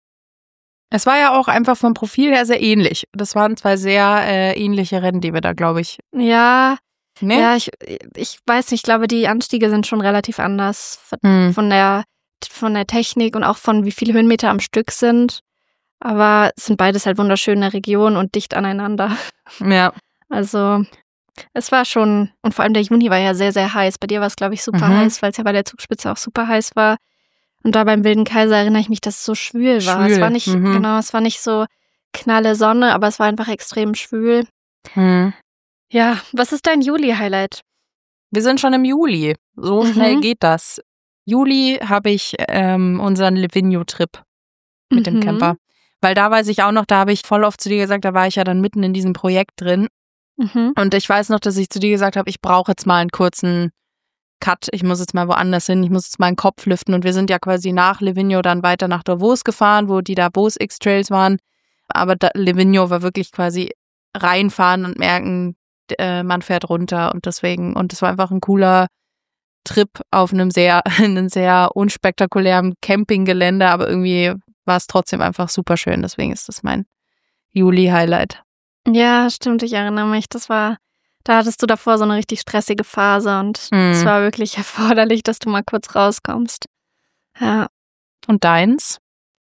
Es war ja auch einfach vom Profil her sehr ähnlich. Das waren zwei sehr äh, ähnliche Rennen, die wir da, glaube ich. Ja, Ne? ja, ich, ich weiß nicht, ich glaube, die Anstiege sind schon relativ anders von, Hm. von der von der Technik und auch von wie viele Höhenmeter am Stück sind. Aber es sind beides halt wunderschöne Regionen und dicht aneinander. Ja. Also es war schon, und vor allem der Juni war ja sehr, sehr heiß. Bei dir war es, glaube ich, super Mhm. heiß, weil es ja bei der Zugspitze auch super heiß war. Und da beim Wilden Kaiser erinnere ich mich, dass es so schwül war. Schwül, Es war nicht, mhm. genau, es war nicht so knalle Sonne, aber es war einfach extrem schwül. Hm. Ja, was ist dein Juli-Highlight? Wir sind schon im Juli. So Mhm. schnell geht das. Juli habe ich ähm, unseren Livigno-Trip mit dem Mhm. Camper. Weil da weiß ich auch noch, da habe ich voll oft zu dir gesagt, da war ich ja dann mitten in diesem Projekt drin. Mhm. Und ich weiß noch, dass ich zu dir gesagt habe, ich brauche jetzt mal einen kurzen Cut. Ich muss jetzt mal woanders hin. Ich muss jetzt mal einen Kopf lüften. Und wir sind ja quasi nach Livigno dann weiter nach Davos gefahren, wo die Davos X-Trails waren. Aber da, Livigno war wirklich quasi reinfahren und merken, äh, man fährt runter. Und deswegen, und es war einfach ein cooler Trip auf einem sehr, einem sehr unspektakulären Campinggelände. Aber irgendwie war es trotzdem einfach super schön. Deswegen ist das mein Juli-Highlight. Ja, stimmt, ich erinnere mich. Das war, da hattest du davor so eine richtig stressige Phase und Mhm. es war wirklich erforderlich, dass du mal kurz rauskommst. Ja. Und deins?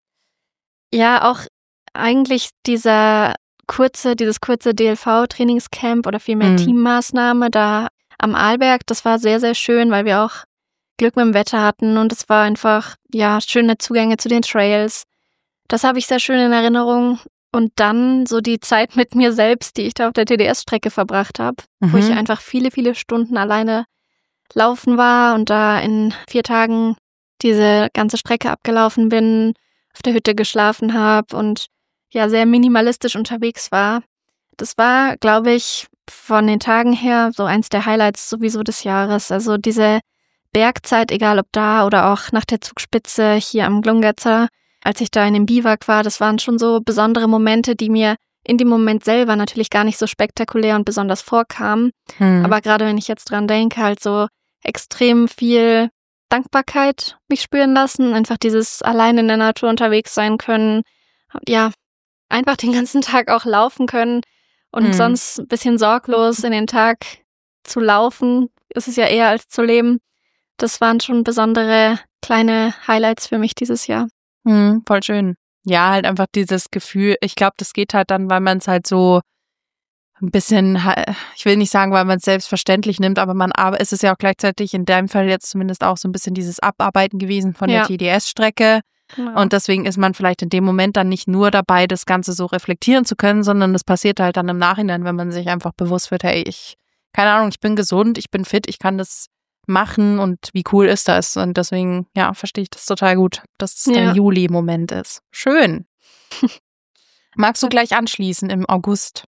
Ja, auch eigentlich dieser kurze, dieses kurze D L V-Trainingscamp oder vielmehr Mhm. Teammaßnahme da am Arlberg, das war sehr, sehr schön, weil wir auch Glück mit dem Wetter hatten und es war einfach, ja, schöne Zugänge zu den Trails. Das habe ich sehr schön in Erinnerung. Und dann so die Zeit mit mir selbst, die ich da auf der T D S-Strecke verbracht habe, wo ich Mhm. einfach viele, viele Stunden alleine laufen war und da in vier Tagen diese ganze Strecke abgelaufen bin, auf der Hütte geschlafen habe und ja, sehr minimalistisch unterwegs war. Das war, glaube ich, von den Tagen her so eins der Highlights sowieso des Jahres. Also diese Bergzeit, egal ob da oder auch nach der Zugspitze hier am Glungerzer, als ich da in dem Biwak war, das waren schon so besondere Momente, die mir in dem Moment selber natürlich gar nicht so spektakulär und besonders vorkamen. Mhm. Aber gerade wenn ich jetzt dran denke, halt so extrem viel Dankbarkeit mich spüren lassen, einfach dieses allein in der Natur unterwegs sein können, ja, einfach den ganzen Tag auch laufen können und Mhm. sonst ein bisschen sorglos in den Tag zu laufen, ist es ja eher als zu leben. Das waren schon besondere kleine Highlights für mich dieses Jahr. Hm, voll schön. Ja, halt einfach dieses Gefühl, ich glaube, das geht halt dann, weil man es halt so ein bisschen, ha- ich will nicht sagen, weil man es selbstverständlich nimmt, aber man aber es ist ja auch gleichzeitig in deinem Fall jetzt zumindest auch so ein bisschen dieses Abarbeiten gewesen von Ja. der T D S-Strecke. Genau. Und deswegen ist man vielleicht in dem Moment dann nicht nur dabei, das Ganze so reflektieren zu können, sondern das passiert halt dann im Nachhinein, wenn man sich einfach bewusst wird, hey, ich, keine Ahnung, ich bin gesund, ich bin fit, ich kann das machen und wie cool ist das. Und deswegen, ja, verstehe ich das total gut, dass es dein Ja. Juli-Moment ist. Schön. Magst du gleich anschließen im August?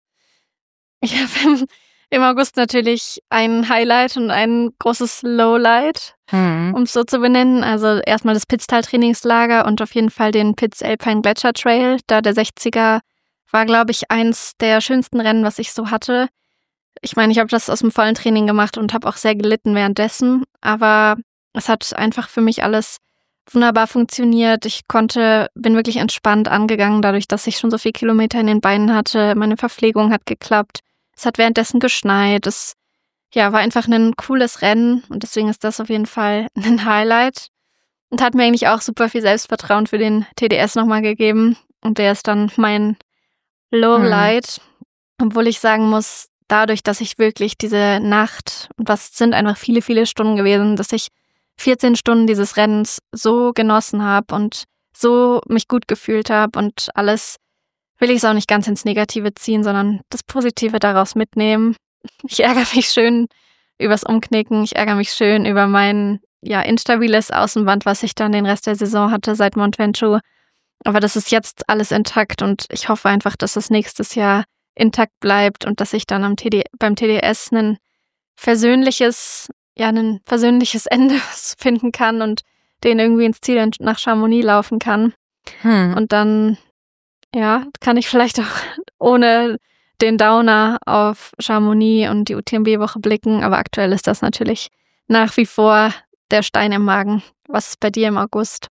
Ich habe im August natürlich ein Highlight und ein großes Lowlight, Hm. um es so zu benennen. Also erstmal das Pitztal-Trainingslager und auf jeden Fall den Pitz Alpine Gletscher Trail. Da der sechziger war, glaube ich, eins der schönsten Rennen, was ich so hatte. Ich meine, ich habe das aus dem vollen Training gemacht und habe auch sehr gelitten währenddessen. Aber es hat einfach für mich alles wunderbar funktioniert. Ich konnte, bin wirklich entspannt angegangen, dadurch, dass ich schon so viele Kilometer in den Beinen hatte. Meine Verpflegung hat geklappt. Es hat währenddessen geschneit. Es ja, war einfach ein cooles Rennen und deswegen ist das auf jeden Fall ein Highlight. Und hat mir eigentlich auch super viel Selbstvertrauen für den T D S nochmal gegeben. Und der ist dann mein Lowlight. Mhm. Obwohl ich sagen muss, dadurch, dass ich wirklich diese Nacht, und das sind einfach viele, viele Stunden gewesen, dass ich vierzehn Stunden dieses Rennens so genossen habe und so mich gut gefühlt habe und alles, will ich es auch nicht ganz ins Negative ziehen, sondern das Positive daraus mitnehmen. Ich ärgere mich schön übers Umknicken, ich ärgere mich schön über mein ja instabiles Außenband, was ich dann den Rest der Saison hatte seit Mont Ventoux. Aber das ist jetzt alles intakt und ich hoffe einfach, dass das nächstes Jahr intakt bleibt und dass ich dann am T D, beim T D S ein versöhnliches, ja, ein versöhnliches Ende finden kann und den irgendwie ins Ziel nach Chamonix laufen kann. Hm. Und dann, ja, kann ich vielleicht auch ohne den Downer auf Chamonix und die U T M B-Woche blicken. Aber aktuell ist das natürlich nach wie vor der Stein im Magen. Was ist bei dir im August?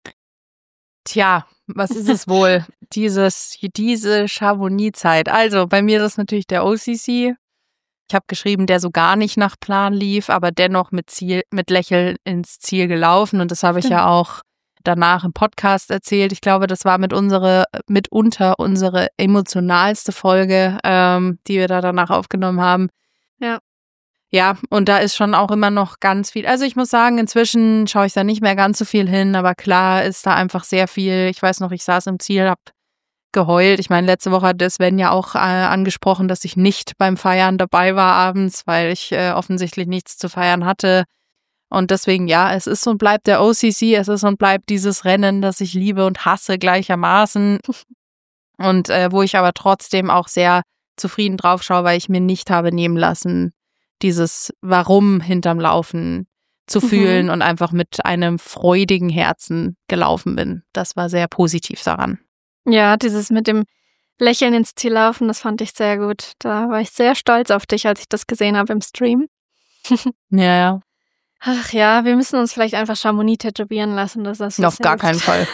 Tja, was ist es wohl? Dieses, diese Chamonix-Zeit. Also, bei mir ist es natürlich der O C C. Ich habe geschrieben, der so gar nicht nach Plan lief, aber dennoch mit Ziel, mit Lächeln ins Ziel gelaufen. Und das habe ich ja auch danach im Podcast erzählt. Ich glaube, das war mit unsere, mitunter unsere emotionalste Folge, ähm, die wir da danach aufgenommen haben. Ja. Ja, und da ist schon auch immer noch ganz viel. Also ich muss sagen, inzwischen schaue ich da nicht mehr ganz so viel hin, aber klar ist da einfach sehr viel. Ich weiß noch, ich saß im Ziel, hab geheult. Ich meine, letzte Woche hat Sven ja auch äh, angesprochen, dass ich nicht beim Feiern dabei war abends, weil ich äh, offensichtlich nichts zu feiern hatte. Und deswegen, ja, es ist und bleibt der O C C, es ist und bleibt dieses Rennen, das ich liebe und hasse gleichermaßen. Und äh, wo ich aber trotzdem auch sehr zufrieden drauf schaue, weil ich mir nicht habe nehmen lassen, dieses Warum hinterm Laufen zu fühlen mhm. und einfach mit einem freudigen Herzen gelaufen bin. Das war sehr positiv daran. Ja, dieses mit dem Lächeln ins Ziel laufen, das fand ich sehr gut. Da war ich sehr stolz auf dich, als ich das gesehen habe im Stream. Ja, ja. Ach ja, wir müssen uns vielleicht einfach Chamonix tätowieren lassen. Dass das Auf gar keinen Fall.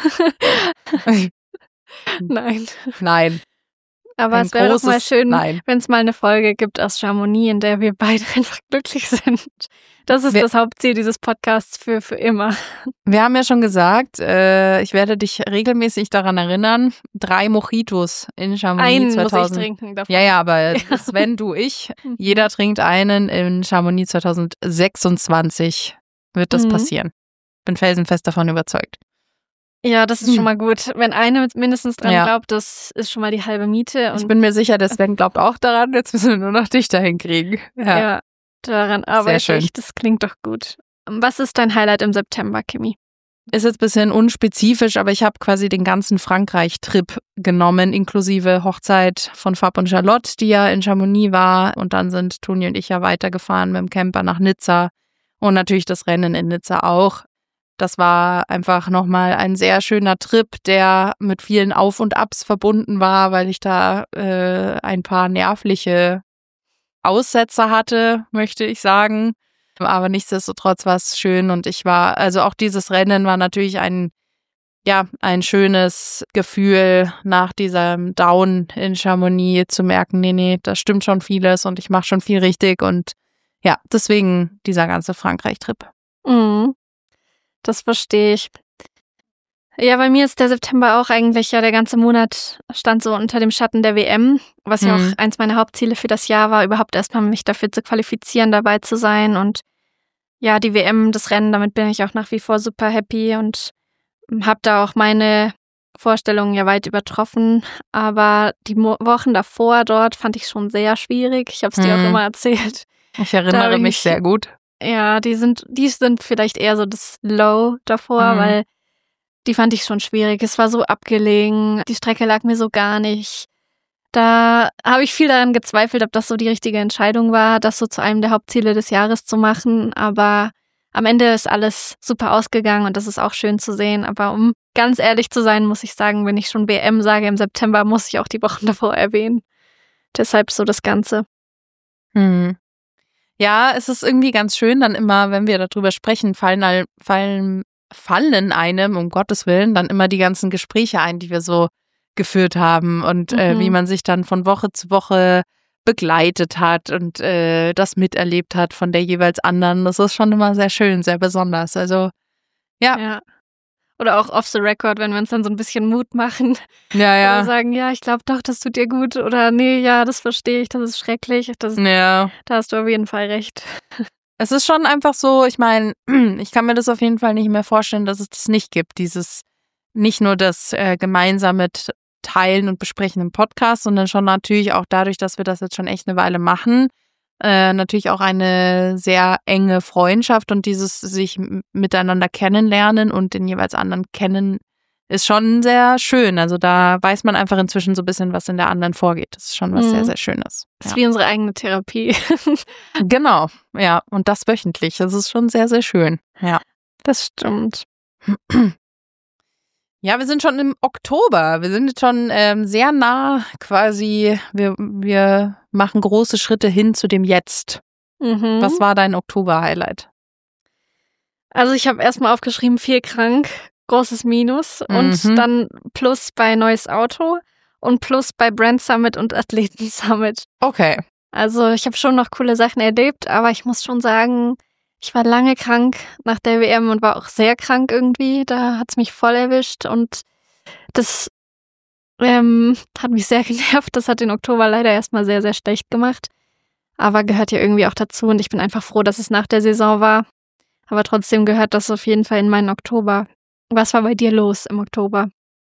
Nein. Nein. Aber Ein es wäre doch mal großes schön, Nein. wenn es mal eine Folge gibt aus Chamonix, in der wir beide einfach glücklich sind. Das ist wir, das Hauptziel dieses Podcasts für, für immer. Wir haben ja schon gesagt, äh, ich werde dich regelmäßig daran erinnern, drei Mojitos in Chamonix einen zweitausend. Muss ich trinken davon. Ja, ja, aber Sven, du, ich, jeder trinkt einen. In Chamonix zwanzig sechsundzwanzig wird das mhm. passieren. Bin felsenfest davon überzeugt. Ja, das ist schon mal gut. Wenn eine mindestens dran ja. glaubt, das ist schon mal die halbe Miete. Und ich bin mir sicher, der Sven glaubt auch daran. Jetzt müssen wir nur noch dich dahin kriegen. Ja, ja daran arbeite ich. Das klingt doch gut. Was ist dein Highlight im September, Kimi? Ist jetzt ein bisschen unspezifisch, aber ich habe quasi den ganzen Frankreich-Trip genommen, inklusive Hochzeit von Fab und Charlotte, die ja in Chamonix war. Und dann sind Toni und ich ja weitergefahren mit dem Camper nach Nizza. Und natürlich das Rennen in Nizza auch. Das war einfach nochmal ein sehr schöner Trip, der mit vielen Auf und Abs verbunden war, weil ich da äh, ein paar nervliche Aussetzer hatte, möchte ich sagen. Aber nichtsdestotrotz war es schön und ich war, also auch dieses Rennen war natürlich ein, ja, ein schönes Gefühl, nach diesem Down in Chamonix zu merken, nee, nee, da stimmt schon vieles und ich mache schon viel richtig und ja, deswegen dieser ganze Frankreich-Trip. Mhm. Das verstehe ich. Ja, bei mir ist der September auch eigentlich, ja, der ganze Monat stand so unter dem Schatten der W M, was mhm. ja auch eins meiner Hauptziele für das Jahr war, überhaupt erstmal mich dafür zu qualifizieren, dabei zu sein und ja, die W M, das Rennen, damit bin ich auch nach wie vor super happy und habe da auch meine Vorstellungen ja weit übertroffen, aber die Mo- Wochen davor dort fand ich schon sehr schwierig. Ich habe es dir mhm. auch immer erzählt. Ich erinnere mich ich, sehr gut. Ja, die sind, die sind vielleicht eher so das Low davor, mhm. weil die fand ich schon schwierig. Es war so abgelegen, die Strecke lag mir so gar nicht. Da habe ich viel daran gezweifelt, ob das so die richtige Entscheidung war, das so zu einem der Hauptziele des Jahres zu machen. Aber am Ende ist alles super ausgegangen und das ist auch schön zu sehen. Aber um ganz ehrlich zu sein, muss ich sagen, wenn ich schon W M sage im September, muss ich auch die Wochen davor erwähnen. Deshalb so das Ganze. Hm. Ja, es ist irgendwie ganz schön, dann immer, wenn wir darüber sprechen, fallen, fallen, fallen einem, um Gottes Willen, dann immer die ganzen Gespräche ein, die wir so geführt haben und mhm. äh, wie man sich dann von Woche zu Woche begleitet hat und äh, das miterlebt hat von der jeweils anderen. Das ist schon immer sehr schön, sehr besonders. Also, ja. ja. Oder auch off the record, wenn wir uns dann so ein bisschen Mut machen. Ja, ja. Oder sagen, ja, ich glaube doch, das tut dir gut. Oder nee, ja, das verstehe ich, das ist schrecklich. Das, ja. Da hast du auf jeden Fall recht. Es ist schon einfach so, ich meine, ich kann mir das auf jeden Fall nicht mehr vorstellen, dass es das nicht gibt. Dieses, nicht nur das äh, gemeinsame Teilen und Besprechen im Podcast, sondern schon natürlich auch dadurch, dass wir das jetzt schon echt eine Weile machen, äh, natürlich auch eine sehr enge Freundschaft und dieses sich m- miteinander kennenlernen und den jeweils anderen kennen, ist schon sehr schön. Also da weiß man einfach inzwischen so ein bisschen, was in der anderen vorgeht. Das ist schon was mhm. sehr, sehr Schönes. Das ist ja. wie unsere eigene Therapie. Genau, ja. Und das wöchentlich. Das ist schon sehr, sehr schön. Ja. Das stimmt. Ja, wir sind schon im Oktober. Wir sind jetzt schon ähm, sehr nah quasi. Wir, wir machen große Schritte hin zu dem Jetzt. Mhm. Was war dein Oktober-Highlight? Also ich habe erstmal aufgeschrieben, viel krank, großes Minus mhm. und dann Plus bei neues Auto und Plus bei Brand Summit und Athleten Summit. Okay. Also ich habe schon noch coole Sachen erlebt, aber ich muss schon sagen, ich war lange krank nach der W M und war auch sehr krank irgendwie. Da hat's mich voll erwischt und das ähm, hat mich sehr genervt. Das hat den Oktober leider erstmal sehr, sehr schlecht gemacht. Aber gehört ja irgendwie auch dazu und ich bin einfach froh, dass es nach der Saison war. Aber trotzdem gehört das auf jeden Fall in meinen Oktober. Was war bei dir los im Oktober?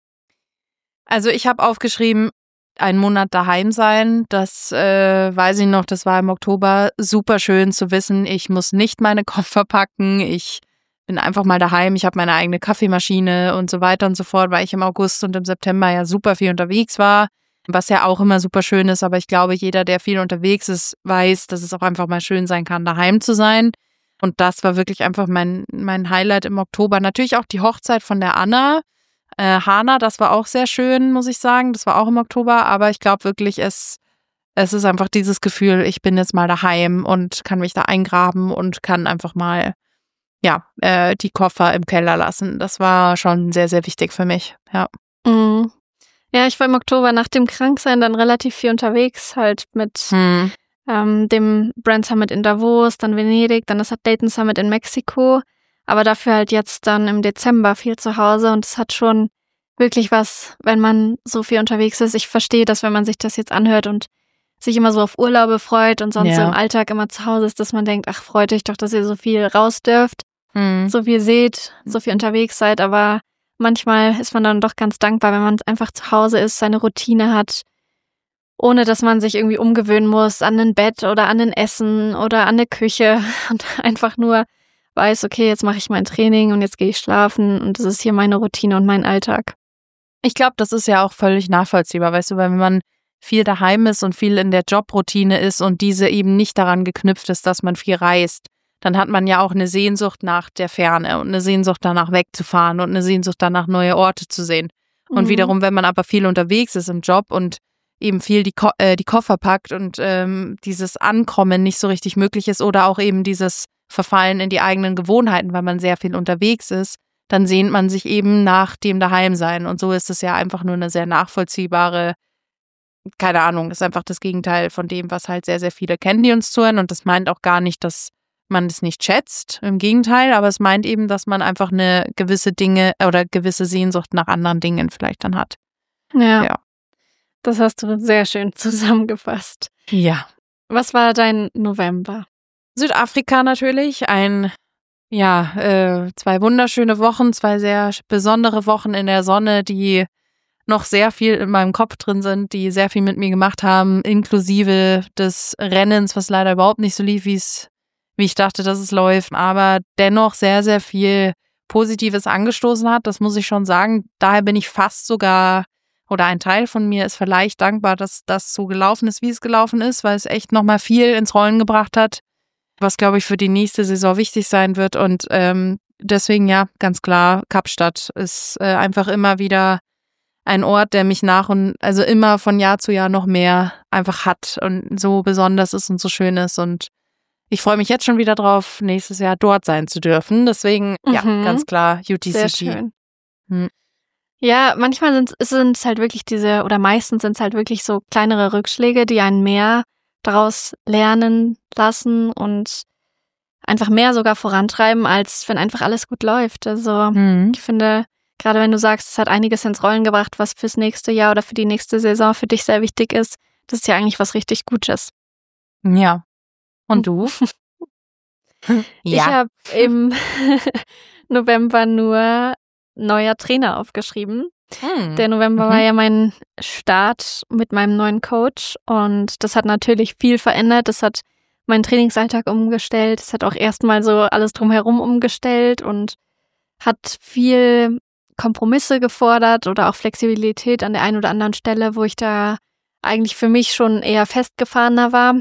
Also ich habe aufgeschrieben, einen Monat daheim sein, das äh, weiß ich noch, das war im Oktober super schön zu wissen, ich muss nicht meine Koffer packen, ich bin einfach mal daheim, ich habe meine eigene Kaffeemaschine und so weiter und so fort, weil ich im August und im September ja super viel unterwegs war, was ja auch immer super schön ist, aber ich glaube, jeder, der viel unterwegs ist, weiß, dass es auch einfach mal schön sein kann, daheim zu sein. Und das war wirklich einfach mein, mein Highlight im Oktober. Natürlich auch die Hochzeit von der Anna, Äh, Hana, das war auch sehr schön, muss ich sagen. Das war auch im Oktober, aber ich glaube wirklich, es, es ist einfach dieses Gefühl, ich bin jetzt mal daheim und kann mich da eingraben und kann einfach mal, ja, äh, die Koffer im Keller lassen. Das war schon sehr, sehr wichtig für mich, ja. Mhm. Ja, ich war im Oktober nach dem Kranksein dann relativ viel unterwegs, halt mit hm. ähm, dem Brand Summit in Davos, dann Venedig, dann das Athleten Summit in Mexiko. Aber dafür halt jetzt dann im Dezember viel zu Hause und es hat schon wirklich was, wenn man so viel unterwegs ist. Ich verstehe das, wenn man sich das jetzt anhört und sich immer so auf Urlaube freut und sonst ja. so im Alltag immer zu Hause ist, dass man denkt, ach, freut euch doch, dass ihr so viel raus dürft, mhm. so viel seht, so viel unterwegs seid. Aber manchmal ist man dann doch ganz dankbar, wenn man einfach zu Hause ist, seine Routine hat, ohne dass man sich irgendwie umgewöhnen muss an ein Bett oder an ein Essen oder an eine Küche und einfach nur weiß, okay, jetzt mache ich mein Training und jetzt gehe ich schlafen und das ist hier meine Routine und mein Alltag. Ich glaube, das ist ja auch völlig nachvollziehbar, weißt du, weil wenn man viel daheim ist und viel in der Jobroutine ist und diese eben nicht daran geknüpft ist, dass man viel reist, dann hat man ja auch eine Sehnsucht nach der Ferne und eine Sehnsucht danach wegzufahren und eine Sehnsucht danach neue Orte zu sehen. Mhm. Und wiederum, wenn man aber viel unterwegs ist im Job und eben viel die, Ko- äh, die Koffer packt und ähm, dieses Ankommen nicht so richtig möglich ist oder auch eben dieses Verfallen in die eigenen Gewohnheiten, weil man sehr viel unterwegs ist, dann sehnt man sich eben nach dem Daheimsein. Und so ist es ja einfach nur eine sehr nachvollziehbare, keine Ahnung, ist einfach das Gegenteil von dem, was halt sehr, sehr viele kennen, die uns zuhören. Und das meint auch gar nicht, dass man es nicht schätzt, im Gegenteil, aber es meint eben, dass man einfach eine gewisse Dinge oder gewisse Sehnsucht nach anderen Dingen vielleicht dann hat. Ja, ja. Das hast du sehr schön zusammengefasst. Ja. Was war dein November? Südafrika natürlich, ein, ja, äh, zwei wunderschöne Wochen, zwei sehr besondere Wochen in der Sonne, die noch sehr viel in meinem Kopf drin sind, die sehr viel mit mir gemacht haben, inklusive des Rennens, was leider überhaupt nicht so lief, wie es wie ich dachte, dass es läuft, aber dennoch sehr, sehr viel Positives angestoßen hat. Das muss ich schon sagen. Daher bin ich fast sogar, oder ein Teil von mir ist vielleicht dankbar, dass das so gelaufen ist, wie es gelaufen ist, weil es echt nochmal viel ins Rollen gebracht hat, was, glaube ich, für die nächste Saison wichtig sein wird. Und ähm, deswegen, ja, ganz klar, Kapstadt ist äh, einfach immer wieder ein Ort, der mich nach und, also immer von Jahr zu Jahr noch mehr einfach hat und so besonders ist und so schön ist. Und ich freue mich jetzt schon wieder drauf, nächstes Jahr dort sein zu dürfen. Deswegen, mhm. ja, ganz klar, U T C G. Sehr schön. Hm. Ja, manchmal sind es halt wirklich diese, oder meistens sind es halt wirklich so kleinere Rückschläge, die einen mehr daraus lernen lassen und einfach mehr sogar vorantreiben, als wenn einfach alles gut läuft. Also mhm. ich finde, gerade wenn du sagst, es hat einiges ins Rollen gebracht, was fürs nächste Jahr oder für die nächste Saison für dich sehr wichtig ist, das ist ja eigentlich was richtig Gutes. Ja. Und du? ja. Ich habe im November nur neuer Trainer aufgeschrieben. Hm. Der November mhm. war ja mein Start mit meinem neuen Coach und das hat natürlich viel verändert. Das hat meinen Trainingsalltag umgestellt. Das hat auch erstmal so alles drumherum umgestellt und hat viel Kompromisse gefordert oder auch Flexibilität an der einen oder anderen Stelle, wo ich da eigentlich für mich schon eher festgefahrener war.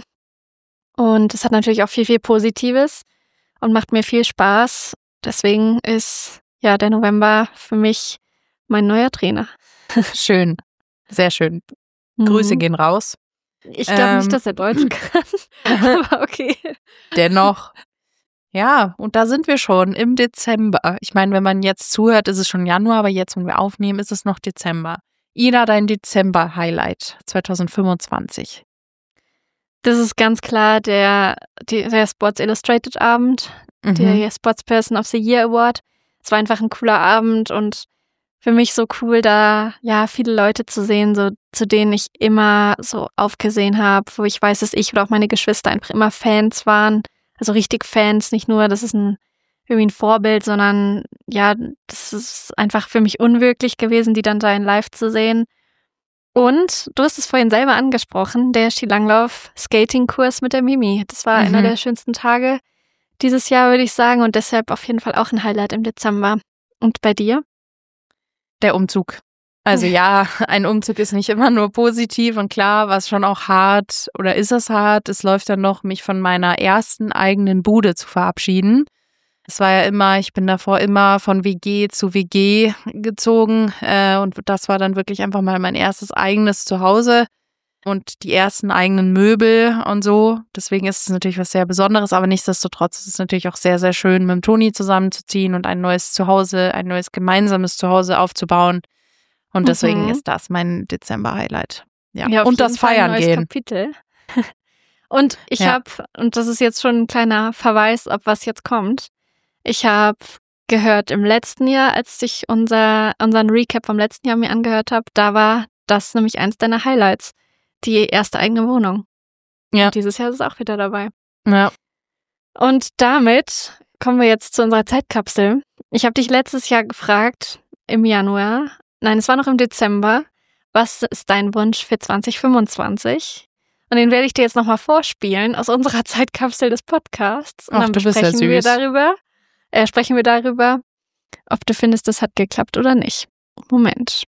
Und es hat natürlich auch viel, viel Positives und macht mir viel Spaß. Deswegen ist ja der November für mich mein neuer Trainer. Schön, sehr schön. Mhm. Grüße gehen raus. Ich glaube ähm, nicht, dass er Deutsch kann, aber okay. Dennoch. Ja, und da sind wir schon im Dezember. Ich meine, wenn man jetzt zuhört, ist es schon Januar, aber jetzt, wenn wir aufnehmen, ist es noch Dezember. Ida, dein Dezember-Highlight zwanzig fünfundzwanzig. Das ist ganz klar der, der Sports Illustrated Abend, mhm. der Sportsperson of the Year Award. Es war einfach ein cooler Abend und für mich so cool, da ja viele Leute zu sehen, so zu denen ich immer so aufgesehen habe, wo ich weiß, dass ich oder auch meine Geschwister einfach immer Fans waren. Also richtig Fans, nicht nur, das ist ein irgendwie ein Vorbild, sondern ja, das ist einfach für mich unwirklich gewesen, die dann da in live zu sehen. Und du hast es vorhin selber angesprochen, der Skilanglauf-Skating-Kurs mit der Mimi. Das war mhm. einer der schönsten Tage dieses Jahr, würde ich sagen, und deshalb auf jeden Fall auch ein Highlight im Dezember. Und bei dir? Der Umzug. Also ja, ein Umzug ist nicht immer nur positiv und klar, war es schon auch hart oder ist es hart. Es läuft dann noch, mich von meiner ersten eigenen Bude zu verabschieden. Es war ja immer, ich bin davor immer von W G zu W G gezogen äh, und das war dann wirklich einfach mal mein erstes eigenes Zuhause und die ersten eigenen Möbel und so. Deswegen ist es natürlich was sehr Besonderes, aber nichtsdestotrotz ist es natürlich auch sehr, sehr schön, mit dem Toni zusammenzuziehen und ein neues Zuhause, ein neues gemeinsames Zuhause aufzubauen. Und deswegen mhm. ist das mein Dezember-Highlight. Ja, ja und das Feiern gehen. Kapitel. Und ich ja. habe, und das ist jetzt schon ein kleiner Verweis, auf was jetzt kommt. Ich habe gehört im letzten Jahr, als ich unser, unseren Recap vom letzten Jahr mir angehört habe, da war das nämlich eins deiner Highlights. Die erste eigene Wohnung. Ja. Und dieses Jahr ist es auch wieder dabei. Ja. Und damit kommen wir jetzt zu unserer Zeitkapsel. Ich habe dich letztes Jahr gefragt, im Januar, nein, es war noch im Dezember, was ist dein Wunsch für zwanzig fünfundzwanzig? Und den werde ich dir jetzt nochmal vorspielen aus unserer Zeitkapsel des Podcasts. Und Ach, dann du bist sprechen ja wir darüber, äh, sprechen wir darüber, ob du findest, das hat geklappt oder nicht. Moment.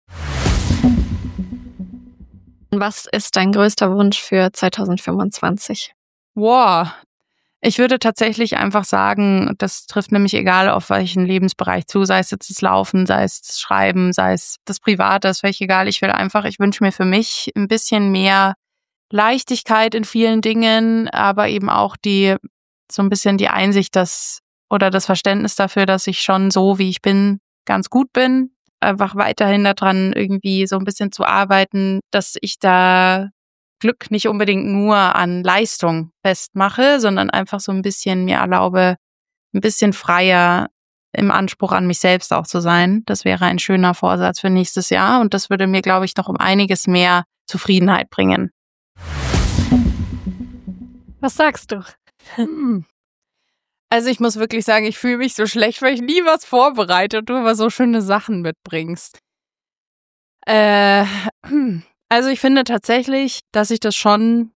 Was ist dein größter Wunsch für zwanzig fünfundzwanzig? Wow. Ich würde tatsächlich einfach sagen, das trifft nämlich egal auf welchen Lebensbereich zu, sei es jetzt das Laufen, sei es das Schreiben, sei es das Private, ist völlig egal. Ich will einfach, ich wünsche mir für mich ein bisschen mehr Leichtigkeit in vielen Dingen, aber eben auch die, so ein bisschen die Einsicht, dass, oder das Verständnis dafür, dass ich schon so, wie ich bin, ganz gut bin. Einfach weiterhin daran irgendwie so ein bisschen zu arbeiten, dass ich da Glück nicht unbedingt nur an Leistung festmache, sondern einfach so ein bisschen mir erlaube, ein bisschen freier im Anspruch an mich selbst auch zu sein. Das wäre ein schöner Vorsatz für nächstes Jahr und das würde mir, glaube ich, noch um einiges mehr Zufriedenheit bringen. Was sagst du? Hm. Also ich muss wirklich sagen, ich fühle mich so schlecht, weil ich nie was vorbereite und du aber so schöne Sachen mitbringst. Äh, also ich finde tatsächlich, dass ich das schon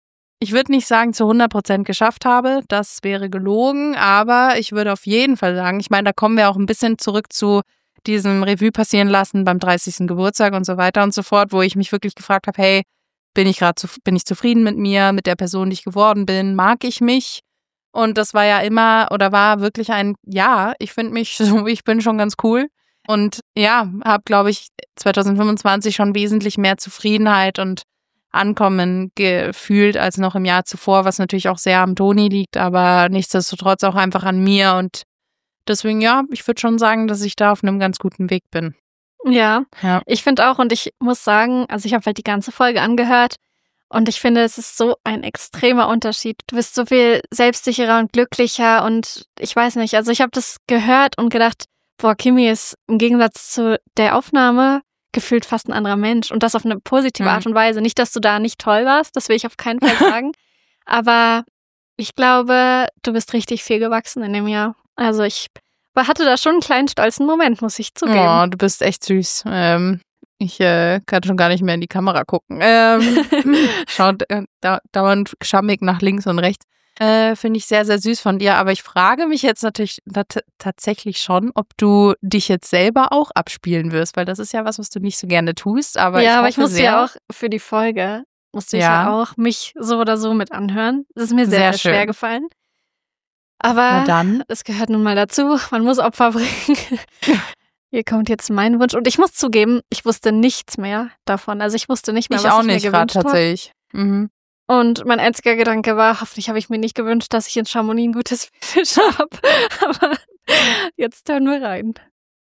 ich würde nicht sagen, zu hundert Prozent geschafft habe. Das wäre gelogen. Aber ich würde auf jeden Fall sagen, ich meine, da kommen wir auch ein bisschen zurück zu diesem Revue passieren lassen beim dreißigsten Geburtstag und so weiter und so fort, wo ich mich wirklich gefragt habe, hey, bin ich gerade zu, bin ich zufrieden mit mir, mit der Person, die ich geworden bin? Mag ich mich? Und das war ja immer oder war wirklich ein, ja, ich finde mich so, wie ich bin, schon ganz cool. Und ja, habe, glaube ich, zwanzig fünfundzwanzig schon wesentlich mehr Zufriedenheit und Ankommen gefühlt als noch im Jahr zuvor, was natürlich auch sehr am Toni liegt, aber nichtsdestotrotz auch einfach an mir. Und deswegen, ja, ich würde schon sagen, dass ich da auf einem ganz guten Weg bin. Ja, ja. Ich finde auch, und ich muss sagen, also ich habe halt die ganze Folge angehört und ich finde, es ist so ein extremer Unterschied. Du bist so viel selbstsicherer und glücklicher und ich weiß nicht, also ich habe das gehört und gedacht, boah, Kimi ist im Gegensatz zu der Aufnahme gefühlt fast ein anderer Mensch und das auf eine positive Mhm. Art und Weise. Nicht, dass du da nicht toll warst, das will ich auf keinen Fall sagen, aber ich glaube, du bist richtig viel gewachsen in dem Jahr. Also ich hatte da schon einen kleinen stolzen Moment, muss ich zugeben. Oh, du bist echt süß. Ähm, ich äh, kann schon gar nicht mehr in die Kamera gucken. Ähm, schaut äh, da, dauernd schammig nach links und rechts. Äh, Finde ich sehr, sehr süß von dir. Aber ich frage mich jetzt natürlich t- tatsächlich schon, ob du dich jetzt selber auch abspielen wirst, weil das ist ja was, was du nicht so gerne tust. Aber ja, ich aber ich musste sehr, ja auch für die Folge, musste ich ja, ja auch mich so oder so mit anhören. Das ist mir sehr, sehr, sehr schwer gefallen. Aber dann. es gehört nun mal dazu, man muss Opfer bringen. Hier kommt jetzt mein Wunsch. Und ich muss zugeben, ich wusste nichts mehr davon. Also ich wusste nicht mehr, ich was auch ich nicht mir gewünscht habe. tatsächlich. Mhm. Und mein einziger Gedanke war, hoffentlich habe ich mir nicht gewünscht, dass ich in Chamonix ein gutes Finish habe. Aber jetzt hören wir rein.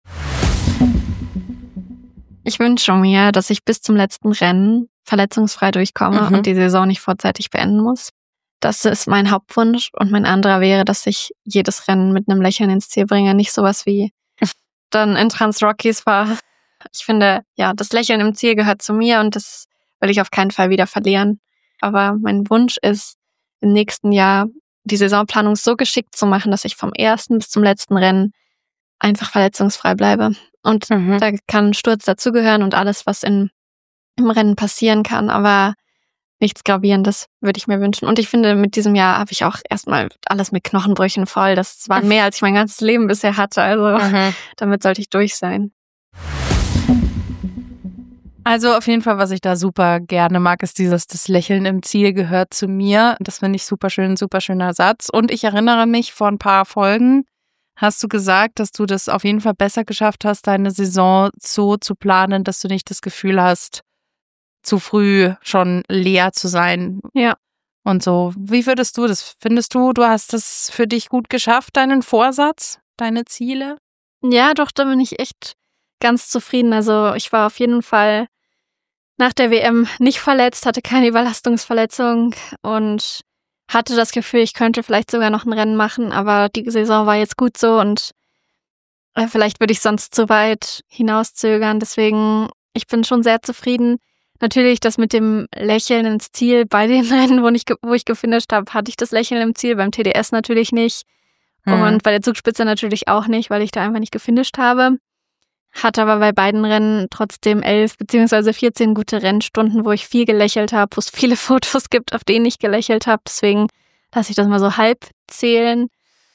Ich wünsche mir, dass ich bis zum letzten Rennen verletzungsfrei durchkomme mhm. und die Saison nicht vorzeitig beenden muss. Das ist mein Hauptwunsch. Und mein anderer wäre, dass ich jedes Rennen mit einem Lächeln ins Ziel bringe. Nicht sowas wie dann in Trans-Rockies war. Ich finde, ja, das Lächeln im Ziel gehört zu mir und das will ich auf keinen Fall wieder verlieren. Aber mein Wunsch ist, im nächsten Jahr die Saisonplanung so geschickt zu machen, dass ich vom ersten bis zum letzten Rennen einfach verletzungsfrei bleibe. Und mhm. da kann ein Sturz dazugehören und alles, was in, im Rennen passieren kann, aber nichts Gravierendes würde ich mir wünschen. Und ich finde, mit diesem Jahr habe ich auch erstmal alles mit Knochenbrüchen voll. Das war mehr, als ich mein ganzes Leben bisher hatte. Also mhm. damit sollte ich durch sein. Also auf jeden Fall, was ich da super gerne mag, ist dieses, das Lächeln im Ziel gehört zu mir. Das finde ich super schön, super schöner Satz. Und ich erinnere mich, vor ein paar Folgen hast du gesagt, dass du das auf jeden Fall besser geschafft hast, deine Saison so zu planen, dass du nicht das Gefühl hast, zu früh schon leer zu sein. Ja. Und so. Wie würdest du das? Findest du, du hast es für dich gut geschafft, deinen Vorsatz, deine Ziele? Ja, doch, da bin ich echt ganz zufrieden. Also ich war auf jeden Fall nach der W M nicht verletzt, hatte keine Überlastungsverletzung und hatte das Gefühl, ich könnte vielleicht sogar noch ein Rennen machen, aber die Saison war jetzt gut so und vielleicht würde ich sonst zu weit hinauszögern. Deswegen, ich bin schon sehr zufrieden. Natürlich, das mit dem Lächeln ins Ziel bei den Rennen, wo ich, wo ich gefinisht habe, hatte ich das Lächeln im Ziel, beim T D S natürlich nicht mhm. und bei der Zugspitze natürlich auch nicht, weil ich da einfach nicht gefinisht habe. Hatte aber bei beiden Rennen trotzdem elf beziehungsweise vierzehn gute Rennstunden, wo ich viel gelächelt habe, wo es viele Fotos gibt, auf denen ich gelächelt habe. Deswegen lasse ich das mal so halb zählen.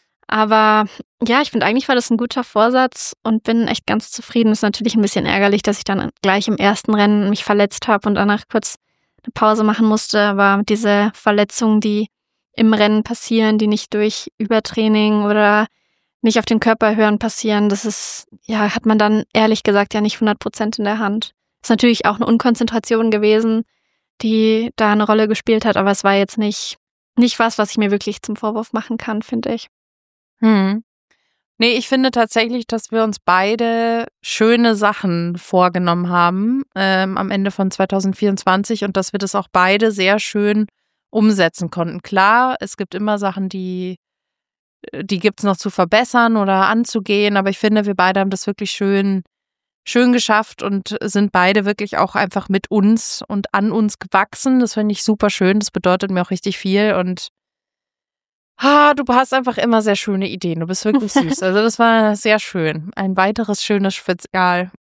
Aber ja, ich finde, eigentlich war das ein guter Vorsatz und bin echt ganz zufrieden. Ist natürlich ein bisschen ärgerlich, dass ich dann gleich im ersten Rennen mich verletzt habe und danach kurz eine Pause machen musste. Aber diese Verletzungen, die im Rennen passieren, die nicht durch Übertraining oder nicht auf den Körper hören passieren, das ist, ja, hat man dann ehrlich gesagt ja nicht hundert Prozent in der Hand. Ist natürlich auch eine Unkonzentration gewesen, die da eine Rolle gespielt hat, aber es war jetzt nicht, nicht was, was ich mir wirklich zum Vorwurf machen kann, finde ich. Hm. Nee, ich finde tatsächlich, dass wir uns beide schöne Sachen vorgenommen haben ähm, am Ende von zwanzig vierundzwanzig und dass wir das auch beide sehr schön umsetzen konnten. Klar, es gibt immer Sachen, die die gibt's noch zu verbessern oder anzugehen, aber ich finde, wir beide haben das wirklich schön, schön geschafft und sind beide wirklich auch einfach mit uns und an uns gewachsen. Das finde ich super schön, das bedeutet mir auch richtig viel und ah, du hast einfach immer sehr schöne Ideen, du bist wirklich süß. Also das war sehr schön. Ein weiteres schönes Spezial.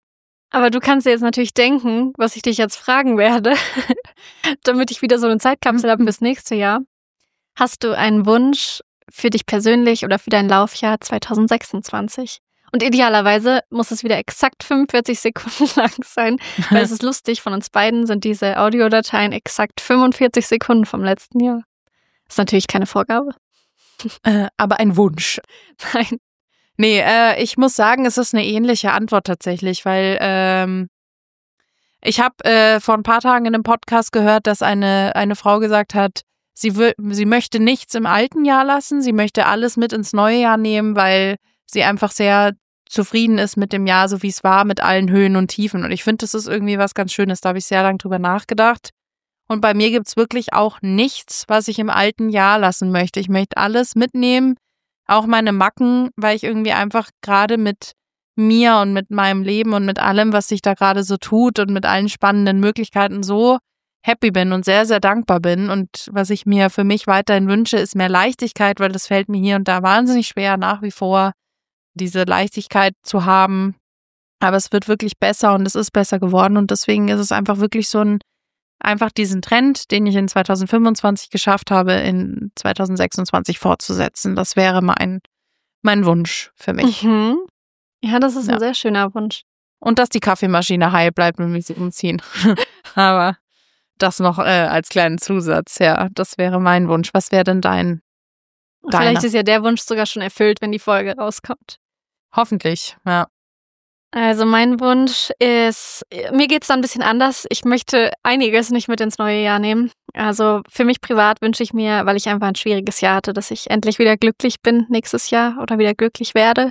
Aber du kannst dir jetzt natürlich denken, was ich dich jetzt fragen werde, damit ich wieder so eine Zeitkapsel habe fürs nächste Jahr. Hast du einen Wunsch für dich persönlich oder für dein Laufjahr zwanzig sechsundzwanzig? Und idealerweise muss es wieder exakt fünfundvierzig Sekunden lang sein, weil es ist lustig, von uns beiden sind diese Audiodateien exakt fünfundvierzig Sekunden vom letzten Jahr. Das ist natürlich keine Vorgabe. Äh, aber ein Wunsch. Nein. Nee, äh, ich muss sagen, es ist eine ähnliche Antwort tatsächlich, weil ähm, ich habe äh, vor ein paar Tagen in einem Podcast gehört, dass eine, eine Frau gesagt hat, sie, w- sie möchte nichts im alten Jahr lassen, sie möchte alles mit ins neue Jahr nehmen, weil sie einfach sehr zufrieden ist mit dem Jahr, so wie es war, mit allen Höhen und Tiefen. Und ich finde, das ist irgendwie was ganz Schönes, da habe ich sehr lange drüber nachgedacht. Und bei mir gibt's wirklich auch nichts, was ich im alten Jahr lassen möchte. Ich möchte alles mitnehmen, auch meine Macken, weil ich irgendwie einfach gerade mit mir und mit meinem Leben und mit allem, was sich da gerade so tut und mit allen spannenden Möglichkeiten so happy bin und sehr, sehr dankbar bin. Und was ich mir für mich weiterhin wünsche, ist mehr Leichtigkeit, weil das fällt mir hier und da wahnsinnig schwer, nach wie vor diese Leichtigkeit zu haben. Aber es wird wirklich besser und es ist besser geworden. Und deswegen ist es einfach wirklich so ein einfach diesen Trend, den ich in zwanzig fünfundzwanzig geschafft habe, in zwanzig sechsundzwanzig fortzusetzen. Das wäre mein, mein Wunsch für mich. Mhm. Ja, das ist Ja. ein sehr schöner Wunsch. Und dass die Kaffeemaschine heil bleibt, wenn wir sie umziehen. Aber das noch äh, als kleinen Zusatz, ja, das wäre mein Wunsch. Was wäre denn dein? Deiner? Vielleicht ist ja der Wunsch sogar schon erfüllt, wenn die Folge rauskommt. Hoffentlich, ja. Also mein Wunsch ist, mir geht's da ein bisschen anders. Ich möchte einiges nicht mit ins neue Jahr nehmen. Also für mich privat wünsche ich mir, weil ich einfach ein schwieriges Jahr hatte, dass ich endlich wieder glücklich bin nächstes Jahr oder wieder glücklich werde.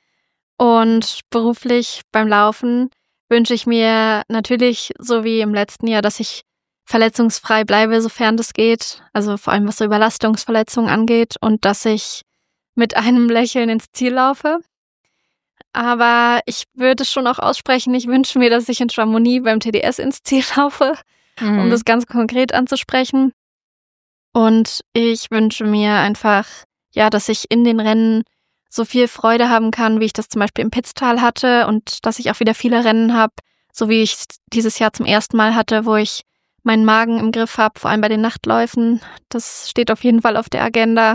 Und beruflich beim Laufen wünsche ich mir natürlich, so wie im letzten Jahr, dass ich verletzungsfrei bleibe, sofern das geht. Also vor allem, was so Überlastungsverletzungen angeht. Und dass ich mit einem Lächeln ins Ziel laufe. Aber ich würde schon auch aussprechen, ich wünsche mir, dass ich in Chamonix beim T D S ins Ziel laufe, Mhm. um das ganz konkret anzusprechen. Und ich wünsche mir einfach, ja, dass ich in den Rennen so viel Freude haben kann, wie ich das zum Beispiel im Pitztal hatte und dass ich auch wieder viele Rennen habe, so wie ich es dieses Jahr zum ersten Mal hatte, wo ich meinen Magen im Griff habe, vor allem bei den Nachtläufen. Das steht auf jeden Fall auf der Agenda.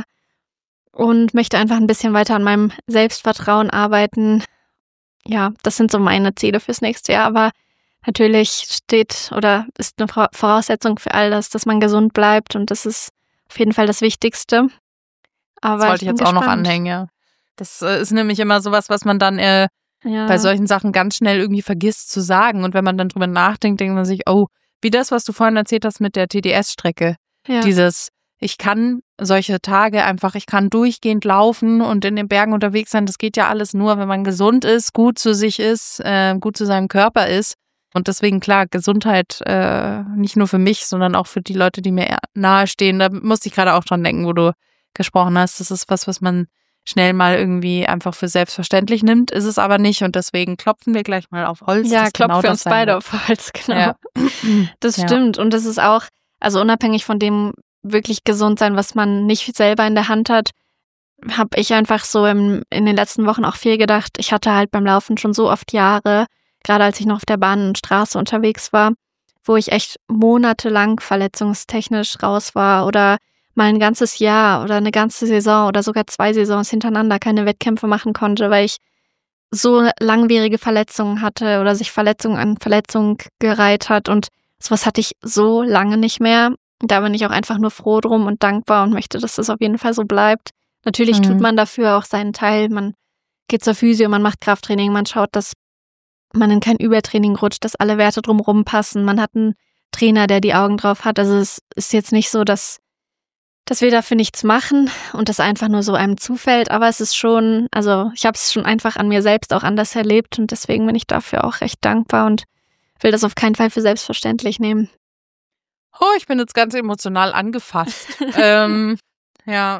Und möchte einfach ein bisschen weiter an meinem Selbstvertrauen arbeiten. Ja, das sind so meine Ziele fürs nächste Jahr. Aber natürlich steht oder ist eine Voraussetzung für all das, dass man gesund bleibt. Und das ist auf jeden Fall das Wichtigste. Aber Das wollte ich bin jetzt auch noch gespannt. anhängen, ja. Das äh, ist nämlich immer sowas, was man dann äh, Ja. bei solchen Sachen ganz schnell irgendwie vergisst zu sagen. Und wenn man dann drüber nachdenkt, denkt man sich, oh, wie das, was du vorhin erzählt hast mit der T D S-Strecke. ja. Dieses, ich kann solche Tage einfach, ich kann durchgehend laufen und in den Bergen unterwegs sein. Das geht ja alles nur, wenn man gesund ist, gut zu sich ist, äh, gut zu seinem Körper ist. Und deswegen, klar, Gesundheit äh, nicht nur für mich, sondern auch für die Leute, die mir nahestehen. Da musste ich gerade auch dran denken, wo du gesprochen hast. Das ist was, was man schnell mal irgendwie einfach für selbstverständlich nimmt, ist es aber nicht. Und deswegen klopfen wir gleich mal auf Holz. Ja, dass klopfen genau wir das uns sein beide wird. auf Holz, genau. Ja. Das Ja. stimmt. Und das ist auch, also unabhängig von dem wirklich gesund sein, was man nicht selber in der Hand hat, habe ich einfach so im, in den letzten Wochen auch viel gedacht. Ich hatte halt beim Laufen schon so oft Jahre, gerade als ich noch auf der Bahn und Straße unterwegs war, wo ich echt monatelang verletzungstechnisch raus war oder mal ein ganzes Jahr oder eine ganze Saison oder sogar zwei Saisons hintereinander keine Wettkämpfe machen konnte, weil ich so langwierige Verletzungen hatte oder sich Verletzung an Verletzung gereiht hat und sowas hatte ich so lange nicht mehr. Da bin ich auch einfach nur froh drum und dankbar und möchte, dass das auf jeden Fall so bleibt. Natürlich Mhm. tut man dafür auch seinen Teil. Man geht zur Physio, man macht Krafttraining, man schaut, dass man in kein Übertraining rutscht, dass alle Werte drumherum passen. Man hat einen Trainer, der die Augen drauf hat. Also es ist jetzt nicht so, dass, dass wir dafür nichts machen und das einfach nur so einem zufällt. Aber es ist schon, also ich habe es schon einfach an mir selbst auch anders erlebt und deswegen bin ich dafür auch recht dankbar und will das auf keinen Fall für selbstverständlich nehmen. Oh, ich bin jetzt ganz emotional angefasst. ähm, ja.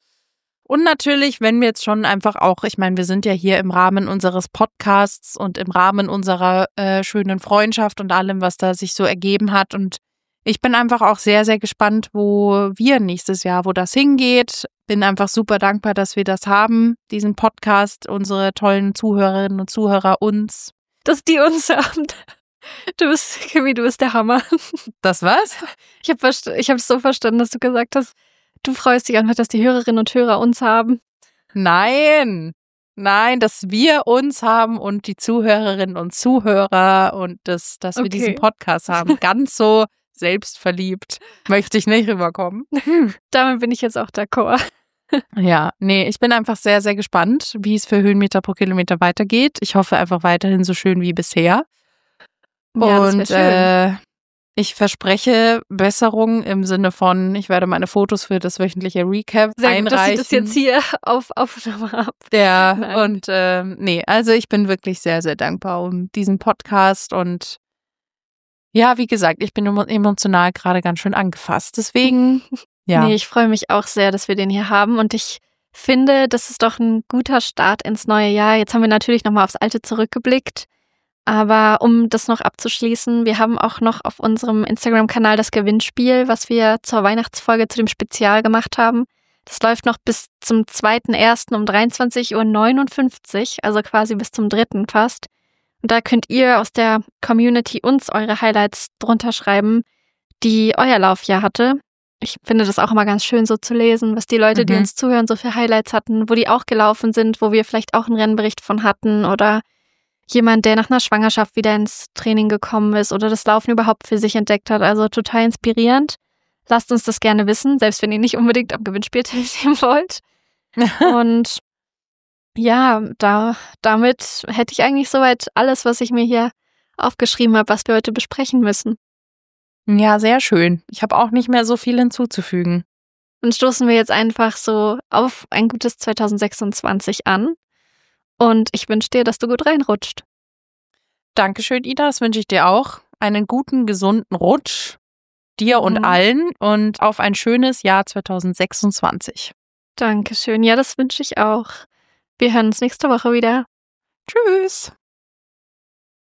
Und natürlich, wenn wir jetzt schon einfach auch, ich meine, wir sind ja hier im Rahmen unseres Podcasts und im Rahmen unserer äh, schönen Freundschaft und allem, was da sich so ergeben hat. Und ich bin einfach auch sehr, sehr gespannt, wo wir nächstes Jahr, wo das hingeht. Bin einfach super dankbar, dass wir das haben, diesen Podcast, unsere tollen Zuhörerinnen und Zuhörer, uns, dass die uns haben. Du bist, Kimi, du bist der Hammer. Das was? Ich habe ich hab so verstanden, dass du gesagt hast, du freust dich einfach, dass die Hörerinnen und Hörer uns haben. Nein, nein, dass wir uns haben und die Zuhörerinnen und Zuhörer und das, dass wir Okay. diesen Podcast haben. Ganz so selbstverliebt möchte ich nicht rüberkommen. Damit bin ich jetzt auch d'accord. Ja, nee, ich bin einfach sehr, sehr gespannt, wie es für Höhenmeter pro Kilometer weitergeht. Ich hoffe einfach weiterhin so schön wie bisher. Ja, das Und wär schön. äh, ich verspreche Besserung im Sinne von, ich werde meine Fotos für das wöchentliche Recap Sehr gut, dass einreichen. ich das jetzt hier auf Aufnahme habe. Ja, Nein. und ähm, nee, also ich bin wirklich sehr, sehr dankbar um diesen Podcast und ja, wie gesagt, ich bin emo- emotional gerade ganz schön angefasst. Deswegen, ja. Nee, ich freue mich auch sehr, dass wir den hier haben und ich finde, das ist doch ein guter Start ins neue Jahr. Jetzt haben wir natürlich nochmal aufs Alte zurückgeblickt, aber um das noch abzuschließen, wir haben auch noch auf unserem Instagram-Kanal das Gewinnspiel, was wir zur Weihnachtsfolge zu dem Spezial gemacht haben. Das läuft noch bis zum zweiten ersten um dreiundzwanzig Uhr neunundfünfzig, also quasi bis zum dritten fast. Und da könnt ihr aus der Community uns eure Highlights drunter schreiben, die euer Laufjahr hatte. Ich finde das auch immer ganz schön so zu lesen, was die Leute, die Mhm. uns zuhören, so für Highlights hatten, wo die auch gelaufen sind, wo wir vielleicht auch einen Rennbericht von hatten oder jemand, der nach einer Schwangerschaft wieder ins Training gekommen ist oder das Laufen überhaupt für sich entdeckt hat. Also total inspirierend. Lasst uns das gerne wissen, selbst wenn ihr nicht unbedingt am Gewinnspiel teilnehmen wollt. Und ja, da, damit hätte ich eigentlich soweit alles, was ich mir hier aufgeschrieben habe, was wir heute besprechen müssen. Ja, sehr schön. Ich habe auch nicht mehr so viel hinzuzufügen. Dann stoßen wir jetzt einfach so auf ein gutes zwanzig sechsundzwanzig an. Und ich wünsche dir, dass du gut reinrutscht. Dankeschön, Ida. Das wünsche ich dir auch. Einen guten, gesunden Rutsch. Dir und Mhm. allen. Und auf ein schönes Jahr zwanzig sechsundzwanzig. Dankeschön. Ja, das wünsche ich auch. Wir hören uns nächste Woche wieder. Tschüss.